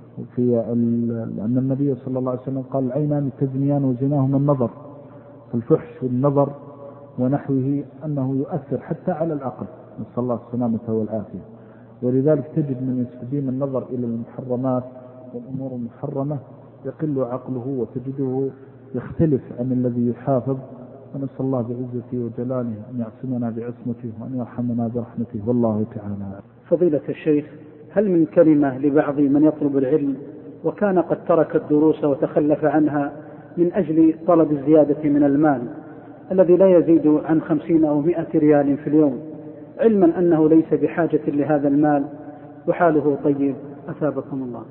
أن النبي صلى الله عليه وسلم قال العينان تزنيان وزناهما النظر، فالفحش والنظر ونحوه أنه يؤثر حتى على العقل، نسأل الله السلامة والعافية. ولذلك تجد من يستديم النظر إلى المحرمات والأمور المحرمة يقل عقله، وتجده يختلف عن الذي يحافظ. ونسأل الله بعزته وجلاله أن يعصمنا بعصمته وأن يرحمنا برحمته، والله تعالى. فضيلة الشيخ، هل من كلمة لبعض من يطلب العلم وكان قد ترك الدروس وتخلف عنها من أجل طلب الزيادة من المال الذي لا يزيد عن 50 أو 100 ريال في اليوم، علما أنه ليس بحاجة لهذا المال وحاله طيب، أثابكم الله؟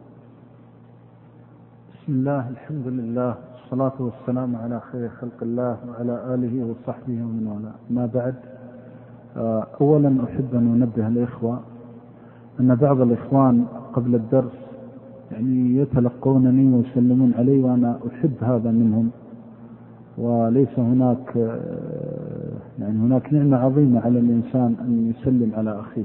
بسم الله، الحمد لله، والصلاة والسلام على خير خلق الله وعلى آله وصحبه ومن والاه. ما بعد، أولا أحب أن أنبه الإخوة أن بعض الإخوان قبل الدرس يتلقونني ويسلمون علي، وأنا أحب هذا منهم، وليس هناك هناك نعمة عظيمة على الإنسان أن يسلم على أخيه.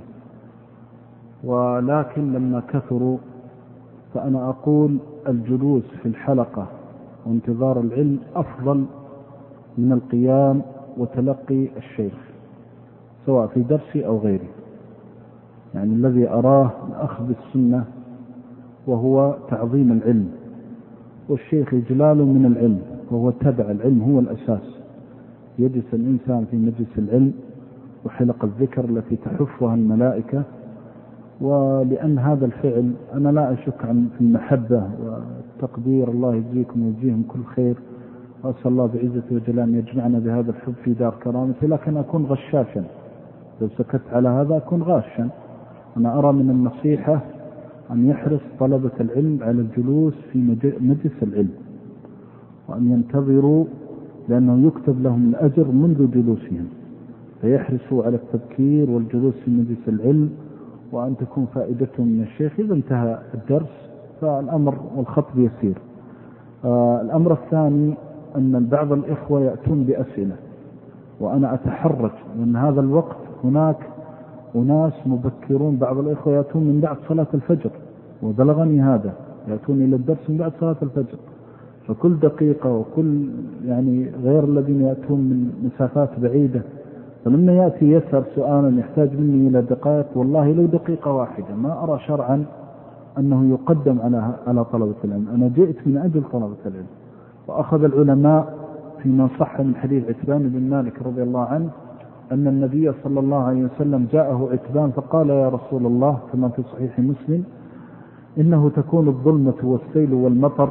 ولكن لما كثروا فأنا أقول الجلوس في الحلقة وانتظار العلم أفضل من القيام وتلقي الشيخ سواء في درسي أو غيري. الذي أراه الأخذ بالسنة وهو تعظيم العلم، والشيخ إجلال من العلم، وهو تبع العلم، هو الأساس. يجلس الإنسان في مجلس العلم وحلق الذكر التي تحفها الملائكة، ولأن هذا الفعل أنا لا أشك في المحبة والتقدير، الله يجزيكم ويجزيهم كل خير، وأسأل الله بعزته وجلاله أن يجمعنا بهذا الحب في دار كرامته، لكن أكون غشاشا لو سكت على هذا أكون غاشا. أنا أرى من النصيحة أن يحرص طلبة العلم على الجلوس في مجلس العلم، وأن ينتظروا، لأنه يكتب لهم الأجر منذ جلوسهم، فيحرصوا على التبكير والجلوس في مجلس العلم، وأن تكون فائدتهم من الشيخ. إذا انتهى الدرس فالأمر والخطب يسير. الأمر الثاني أن بعض الإخوة يأتون بأسئلة، وأنا أتحرج من هذا الوقت. هناك أناس مبكرون، بعض الإخوة يأتون من بعد صلاة الفجر، وبلغني هذا، يأتون إلى الدرس من بعد صلاة الفجر، فكل دقيقة وكل غير الذين يأتون من مسافات بعيدة، فلما يأتي يسأل سؤالا يحتاج مني إلى دقائق، والله لو دقيقة واحدة ما أرى شرعا أنه يقدم على طلبة العلم. أنا جئت من أجل طلبة العلم. وأخذ العلماء فيما صح من حديث عتبان بن مالك رضي الله عنه أن النبي صلى الله عليه وسلم جاءه عتبان فقال: يا رسول الله، كما في صحيح مسلم، إنه تكون الظلمة والسيل والمطر،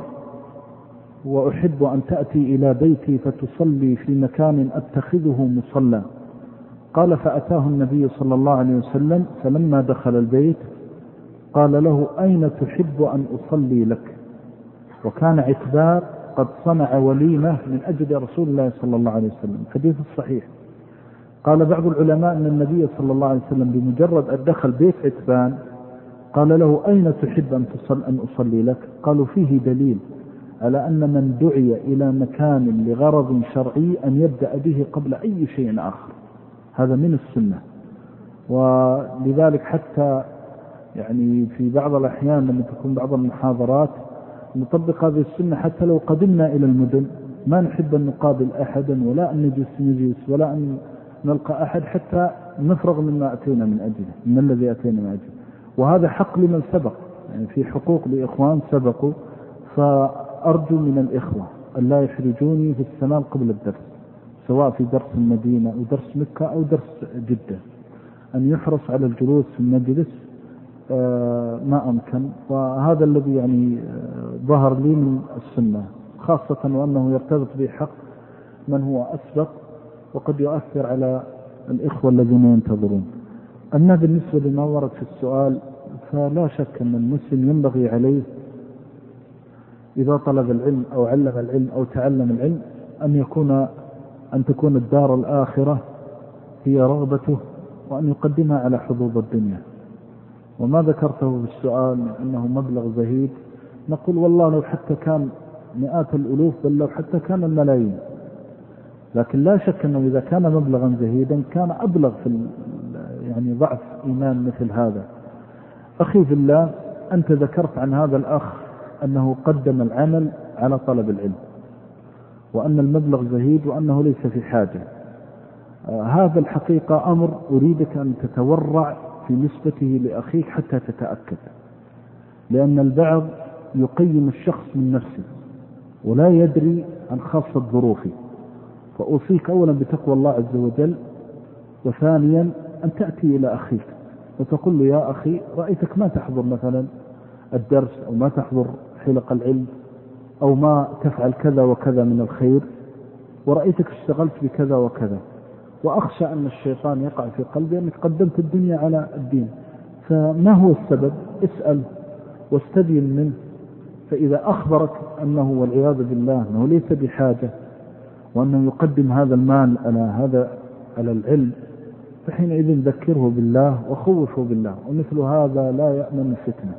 وأحب أن تأتي إلى بيتي فتصلي في مكان أتخذه مصلى. قال: فأتاه النبي صلى الله عليه وسلم، فلما دخل البيت قال له: أين تحب أن أصلي لك؟ وكان عتبان قد صنع وليمة من أجل رسول الله صلى الله عليه وسلم، حديث الصحيح. قال بعض العلماء أن النبي صلى الله عليه وسلم بمجرد أن دخل بيت عتبان قال له: أين تحب أن أصلي لك؟ قالوا: فيه دليل على أن من دعي إلى مكان لغرض شرعي أن يبدأ به قبل أي شيء آخر، هذا من السنة. ولذلك حتى في بعض الأحيان لما تكون بعض المحاضرات نطبق هذه السنة، حتى لو قدمنا إلى المدن ما نحب أن نقابل أحدا ولا أن نجلس ولا أن نلقى أحد حتى نفرغ مما أتينا من أجله، من الذي أتينا من أجله. وهذا حق لمن سبق، في حقوق لإخوان سبقوا، فأرجو من الإخوة أن لا يحرجوني في السلام قبل الدرس، سواء في درس المدينة أو درس مكة أو درس جدة، أن يحرص على الجلوس في المجلس ما أمكن. وهذا الذي ظهر لي من السنة، خاصة وأنه يرتبط بحق من هو أسبق، وقد يؤثر على الإخوة الذين ينتظرون. أما بالنسبة لما ورد في السؤال، فلا شك أن المسلم ينبغي عليه إذا طلب العلم أو علم العلم أو تعلم العلم أن تكون الدار الآخرة هي رغبته، وأن يقدمها على حظوظ الدنيا. وما ذكرته بالسؤال من أنه مبلغ زهيد، نقول والله لو حتى كان مئات الألوف، بل لو حتى كان الملايين، لكن لا شك أنه إذا كان مبلغا زهيدا كان أبلغ في ضعف إيمان مثل هذا. أخي في الله، أنت ذكرت عن هذا الأخ أنه قدم العمل على طلب العلم، وأن المبلغ زهيد، وأنه ليس في حاجة. هذا الحقيقة أمر أريدك أن تتورع في نسبته لأخيك حتى تتأكد، لأن البعض يقيم الشخص من نفسه ولا يدري عن خاصة ظروفه. فأوصيك أولا بتقوى الله عز وجل، وثانيا أن تأتي إلى أخيك وتقول له: يا أخي، رأيتك ما تحضر مثلا الدرس، أو ما تحضر حلق العلم، أو ما تفعل كذا وكذا من الخير، ورأيتك اشتغلت بكذا وكذا، وأخشى أن الشيطان يقع في قلبي أنك قدمت الدنيا على الدين. فما هو السبب؟ اسأل واستدين منه. فإذا أخبرك أنه والعياذ بالله أنه ليس بحاجة، وأنه يقدم هذا المال على العلم، فحينئذ ذكره بالله وخوفه بالله. ومثل هذا لا يأمن الفتنة.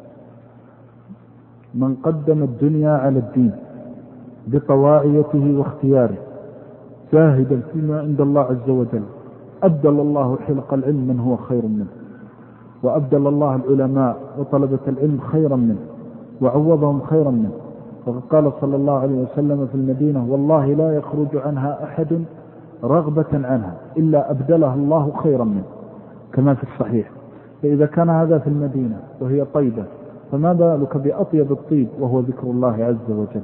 من قدم الدنيا على الدين بطواعيته واختياره جاهدا فيما عند الله عز وجل، أبدل الله حلق العلم من هو خير منه، وأبدل الله العلماء وطلبة العلم خيرا منه، وعوضهم خيرا منه. وقد قال صلى الله عليه وسلم في المدينة: والله لا يخرج عنها أحد رغبة عنها إلا أبدلها الله خيرا منه، كما في الصحيح. فإذا كان هذا في المدينة وهي طيبة، فما بالك بأطيب الطيب وهو ذكر الله عز وجل.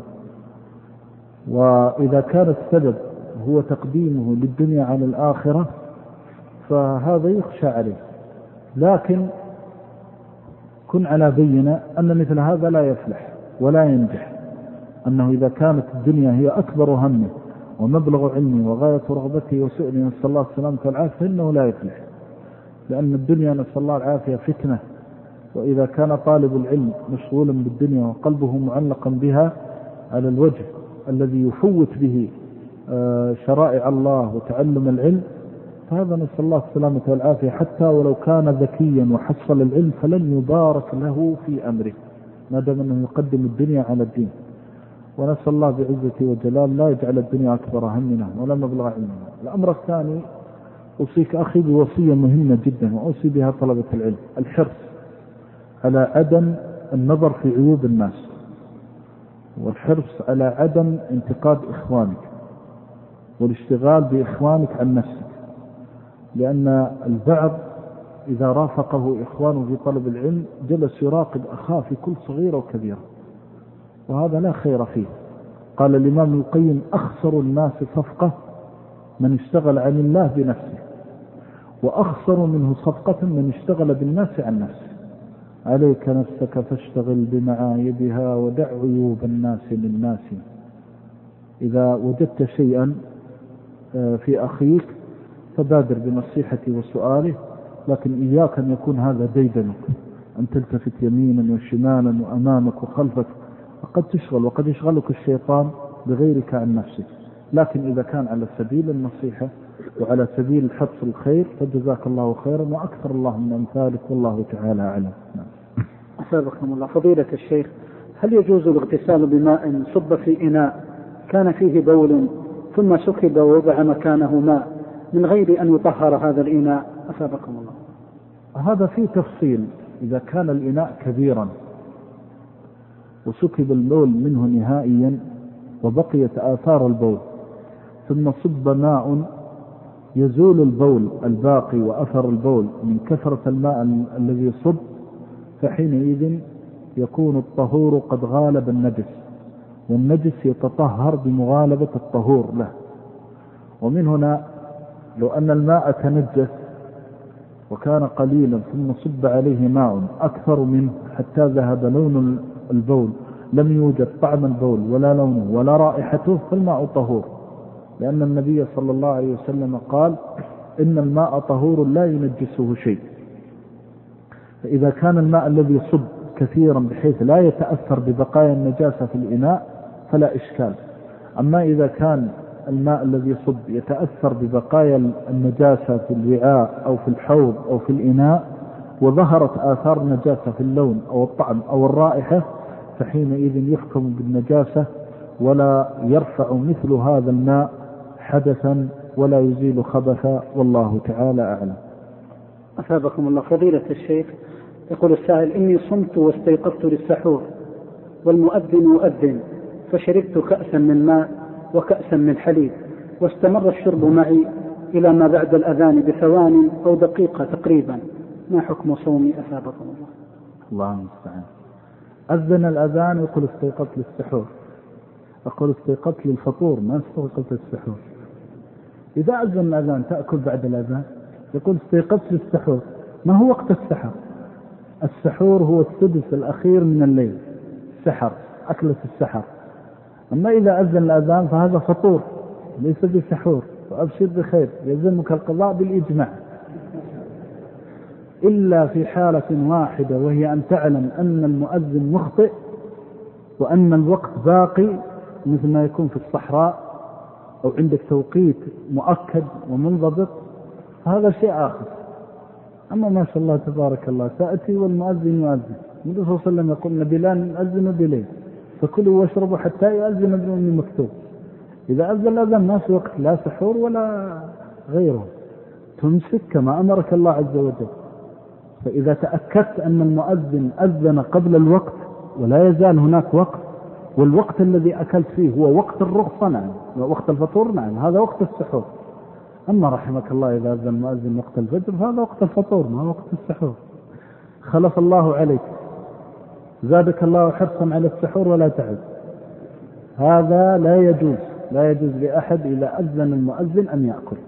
وإذا كان السبب هو تقديمه للدنيا على الآخرة، فهذا يخشى عليه. لكن كن على بينة أن مثل هذا لا يفلح ولا ينجح، أنه إذا كانت الدنيا هي أكبر همه ومبلغ علمه وغاية رغبته وسؤله نسأل الله السلامة والعافية فإنه لا يفلح، لأن الدنيا نسأل الله العافية فتنة، وإذا كان طالب العلم مشغولا بالدنيا وقلبه معلقا بها على الوجه الذي يفوت به شرائع الله وتعلم العلم، فهذا نسأل الله السلامة والعافية حتى ولو كان ذكيا وحصل العلم فلن يبارك له في أمره ما دام أنه يقدم الدنيا على الدين. ونسأل الله بعزته وجلال لا يجعل الدنيا أكبر همنا ولا مبلغ علمنا. الأمر الثاني أوصيك أخي بوصية مهمة جدا وأوصي بها طلبة العلم: الحرص على عدم النظر في عيوب الناس، والحرص على عدم انتقاد إخوانك، والاشتغال بإخوانك عن نفسك، لأن البعض إذا رافقه إخوانه في طلب العلم جلس يراقب أخاه في كل صغيرة وكبيرة، وهذا لا خير فيه. قال الإمام القيم: أخسر الناس صفقة من اشتغل عن الله بنفسه، وأخسر منه صفقة من اشتغل بالناس عن نفسه. عليك نفسك فاشتغل بمعايبها ودع عيوب الناس للناس. إذا وجدت شيئا في أخيك فبادر بنصيحته وسؤاله، لكن إياك أن يكون هذا ديدنك، أن تلتفت يمينا وشمالا وأمامك وخلفك، وقد تشغل وقد يشغلك الشيطان بغيرك عن نفسك. لكن إذا كان على سبيل النصيحة وعلى سبيل حفظ الخير فجزاك الله خيرا وأكثر الله من أمثالك، والله تعالى أعلم. أثابكم الله. فضيلة الشيخ، هل يجوز الاغتسال بماء صب في إناء كان فيه بول ثم سكب ووضع مكانه ماء من غير أن يطهر هذا الإناء؟ أثابكم الله. هذا فيه تفصيل. إذا كان الإناء كبيرا وسكب البول منه نهائيا وبقيت آثار البول ثم صب ماء يزول البول الباقي وأثر البول من كثرة الماء الذي صب، فحينئذ يكون الطهور قد غالب النجس، والنجس يتطهر بمغالبة الطهور له. ومن هنا لو أن الماء تنجس وكان قليلا ثم صب عليه ماء أكثر منه حتى ذهب لون البول، لم يوجد طعم البول ولا لونه ولا رائحته، فالماء طهور، لأن النبي صلى الله عليه وسلم قال: إن الماء طهور لا ينجسه شيء. فإذا كان الماء الذي صب كثيرا بحيث لا يتأثر ببقايا النجاسة في الإناء فلا إشكال. أما إذا كان الماء الذي صب يتأثر ببقايا النجاسة في الوعاء أو في الحوض أو في الإناء وظهرت آثار النجاسة في اللون أو الطعم أو الرائحة، فحينئذ يحكم بالنجاسة ولا يرفع مثل هذا الماء حدثا ولا يزيل خبثا، والله تعالى أعلم. أثابكم الله. فضيلة الشيخ، يقول السائل: إني صمت واستيقظت للسحور والمؤذن يؤذن، فشربت كأسا من ماء وكأسا من حليب، واستمر الشرب معي إلى ما بعد الأذان بثواني أو دقيقة تقريبا، ما حكم صومي؟ أثابكم الله. الله المستعان. أذن الأذان يقول استيقظت للسحور، أقول استيقظت للفطور ما استيقظت للسحور. إذا أذن الأذان تأكل بعد الأذان، يقول استيقظت للسحور، ما هو وقت السحر؟ السحور هو السدس الأخير من الليل، سحر، أكلة السحر. أما إذا أذن الأذان فهذا فطور ليس بسحور، وأبشر بخير، يلزمك القضاء بالإجماع، إلا في حالة واحدة وهي أن تعلم أن المؤذن مخطئ وأن الوقت باقي، مثل ما يكون في الصحراء أو عندك توقيت مؤكد ومنضبط، هذا شيء آخر. أما ما شاء الله تبارك الله تأتي والمؤذن يؤذن، النبي صلى الله عليه وسلم يقول: بلال يؤذن بليل فكلوا واشربوا حتى يؤذن ابن أم مكتوم. إذا أذن الأذان ما في وقت لا سحور ولا غيره، تمسك كما أمرك الله عز وجل. فإذا تأكدت أن المؤذن أذن قبل الوقت ولا يزال هناك وقت، والوقت الذي أكلت فيه هو وقت الرخصة، نعم، ووقت الفطور، نعم، هذا وقت السحور. أما رحمك الله إذا أذن المؤذن وقت الفجر فهذا وقت الفطور ما وقت السحور. خلف الله عليك، زادك الله حرصا على السحور ولا تعد. هذا لا يجوز لأحد إذا أذن المؤذن أن يأكل،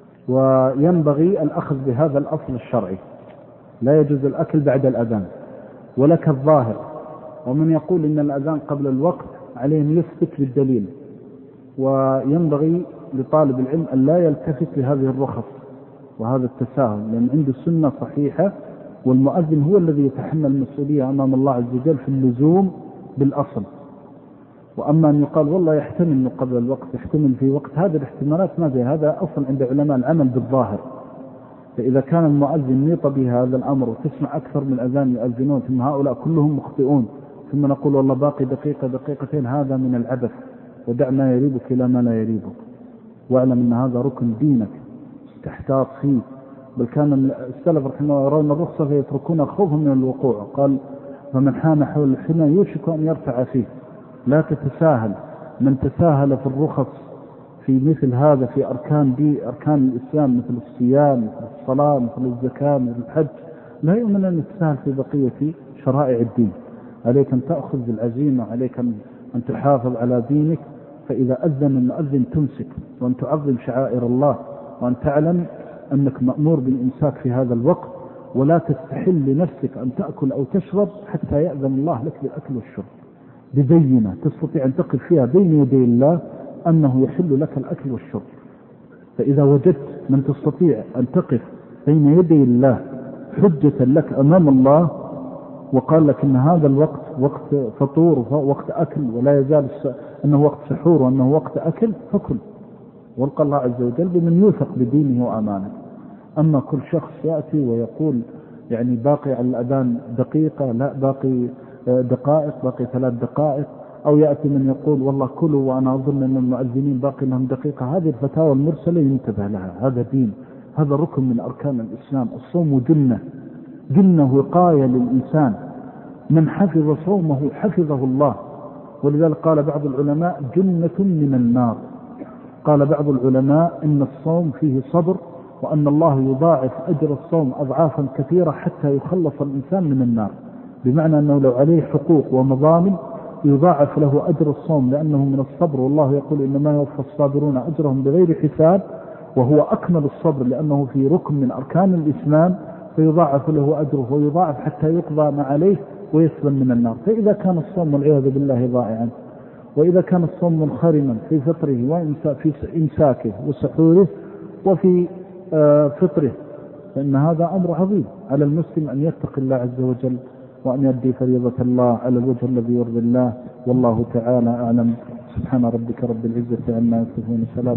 وينبغي الأخذ بهذا الأصل الشرعي، لا يجوز الأكل بعد الأذان. ولك الظاهر. ومن يقول إن الأذان قبل الوقت عليه أن يثبت بالدليل، وينبغي لطالب العلم أن لا يلتفت لهذه الرخص وهذا التساهل، لأن عنده سنة صحيحة، والمؤذن هو الذي يتحمل المسؤولية أمام الله عز وجل في اللزوم بالأصل. وأما أن يقال والله يحتمل أنه قبل الوقت، يحتمل في وقت، هذه الاحتمالات ما زي هذا أصلا عند علماء العمل بالظاهر. فإذا كان المؤذن نيط بهذا الأمر وتسمع أكثر من أذان يؤذنون ثم هؤلاء كلهم مخطئون، ثم نقول والله باقي دقيقة دقيقتين، هذا من العبث. ودع ما يريبك إلى ما لا يريبك، واعلم أن هذا ركن دينك تحتاط فيه. بل كان السلف رحمه الله يرون الرخصة فيتركون خوفا من الوقوع. قال فمن حان حول الحمى يوشك أن يرتع فيه. لا تتساهل، من تساهل في الرخص في مثل هذا في أركان الإسلام مثل الصيام مثل الصلاة مثل الزكاة مثل الحج، لا يؤمن أن يتساهل في بقية شرائع الدين. عليك أن تأخذ بالعزيمة، عليك أن تحافظ على دينك. فإذا أذن المؤذن تمسك، وأن تعظم شعائر الله، وأن تعلم أنك مأمور بالإمساك في هذا الوقت، ولا تستحل لنفسك أن تأكل أو تشرب حتى يأذن الله لك بالأكل والشرب ببينة تستطيع أن تقف فيها بين يدي الله أنه يحل لك الأكل والشرب. فإذا وجدت من تستطيع أن تقف بين يدي الله حجة لك أمام الله، وقال لك إن هذا الوقت وقت فطور ووقت أكل، ولا يزال أنه وقت سحور وأنه وقت أكل، فكل والقى الله عز وجل بمن يوثق بدينه وأمانه. أما كل شخص يأتي ويقول يعني باقي على الأذان دقيقة، لا باقي دقائق، باقي 3 دقائق، أو يأتي من يقول والله كلوا وأنا أظن أن المؤذنين باقي لهم دقيقة، هذه الفتاوى المرسلة ينتبه لها. هذا دين، هذا ركن من أركان الإسلام. الصوم جنة وقاية للإنسان، من حفظ صومه حفظه الله. ولذلك قال بعض العلماء جنة من النار. قال بعض العلماء إن الصوم فيه صبر، وأن الله يضاعف أجر الصوم أضعافا كثيرة حتى يخلص الإنسان من النار، بمعنى أنه لو عليه حقوق ومظالم يضاعف له أجر الصوم لأنه من الصبر. والله يقول إنما يوفى الصابرون أجرهم بغير حساب، وهو أكمل الصبر لأنه في ركن من أركان الإسلام، فيضاعف له أجره ويضاعف حتى يقضى ما عليه ويسلم من النار. فإذا كان الصوم والعياذ بالله ضائعا، وإذا كان الصوم منخرما في فطره وفي إمساكه وسحوره وفي فطره، فإن هذا أمر عظيم على المسلم أن يتقي الله عز وجل، وأن يؤدي فريضة الله على الوجه الذي يرضي الله. والله تعالى أعلم. سبحان ربك رب العزة عما يصفون. سلام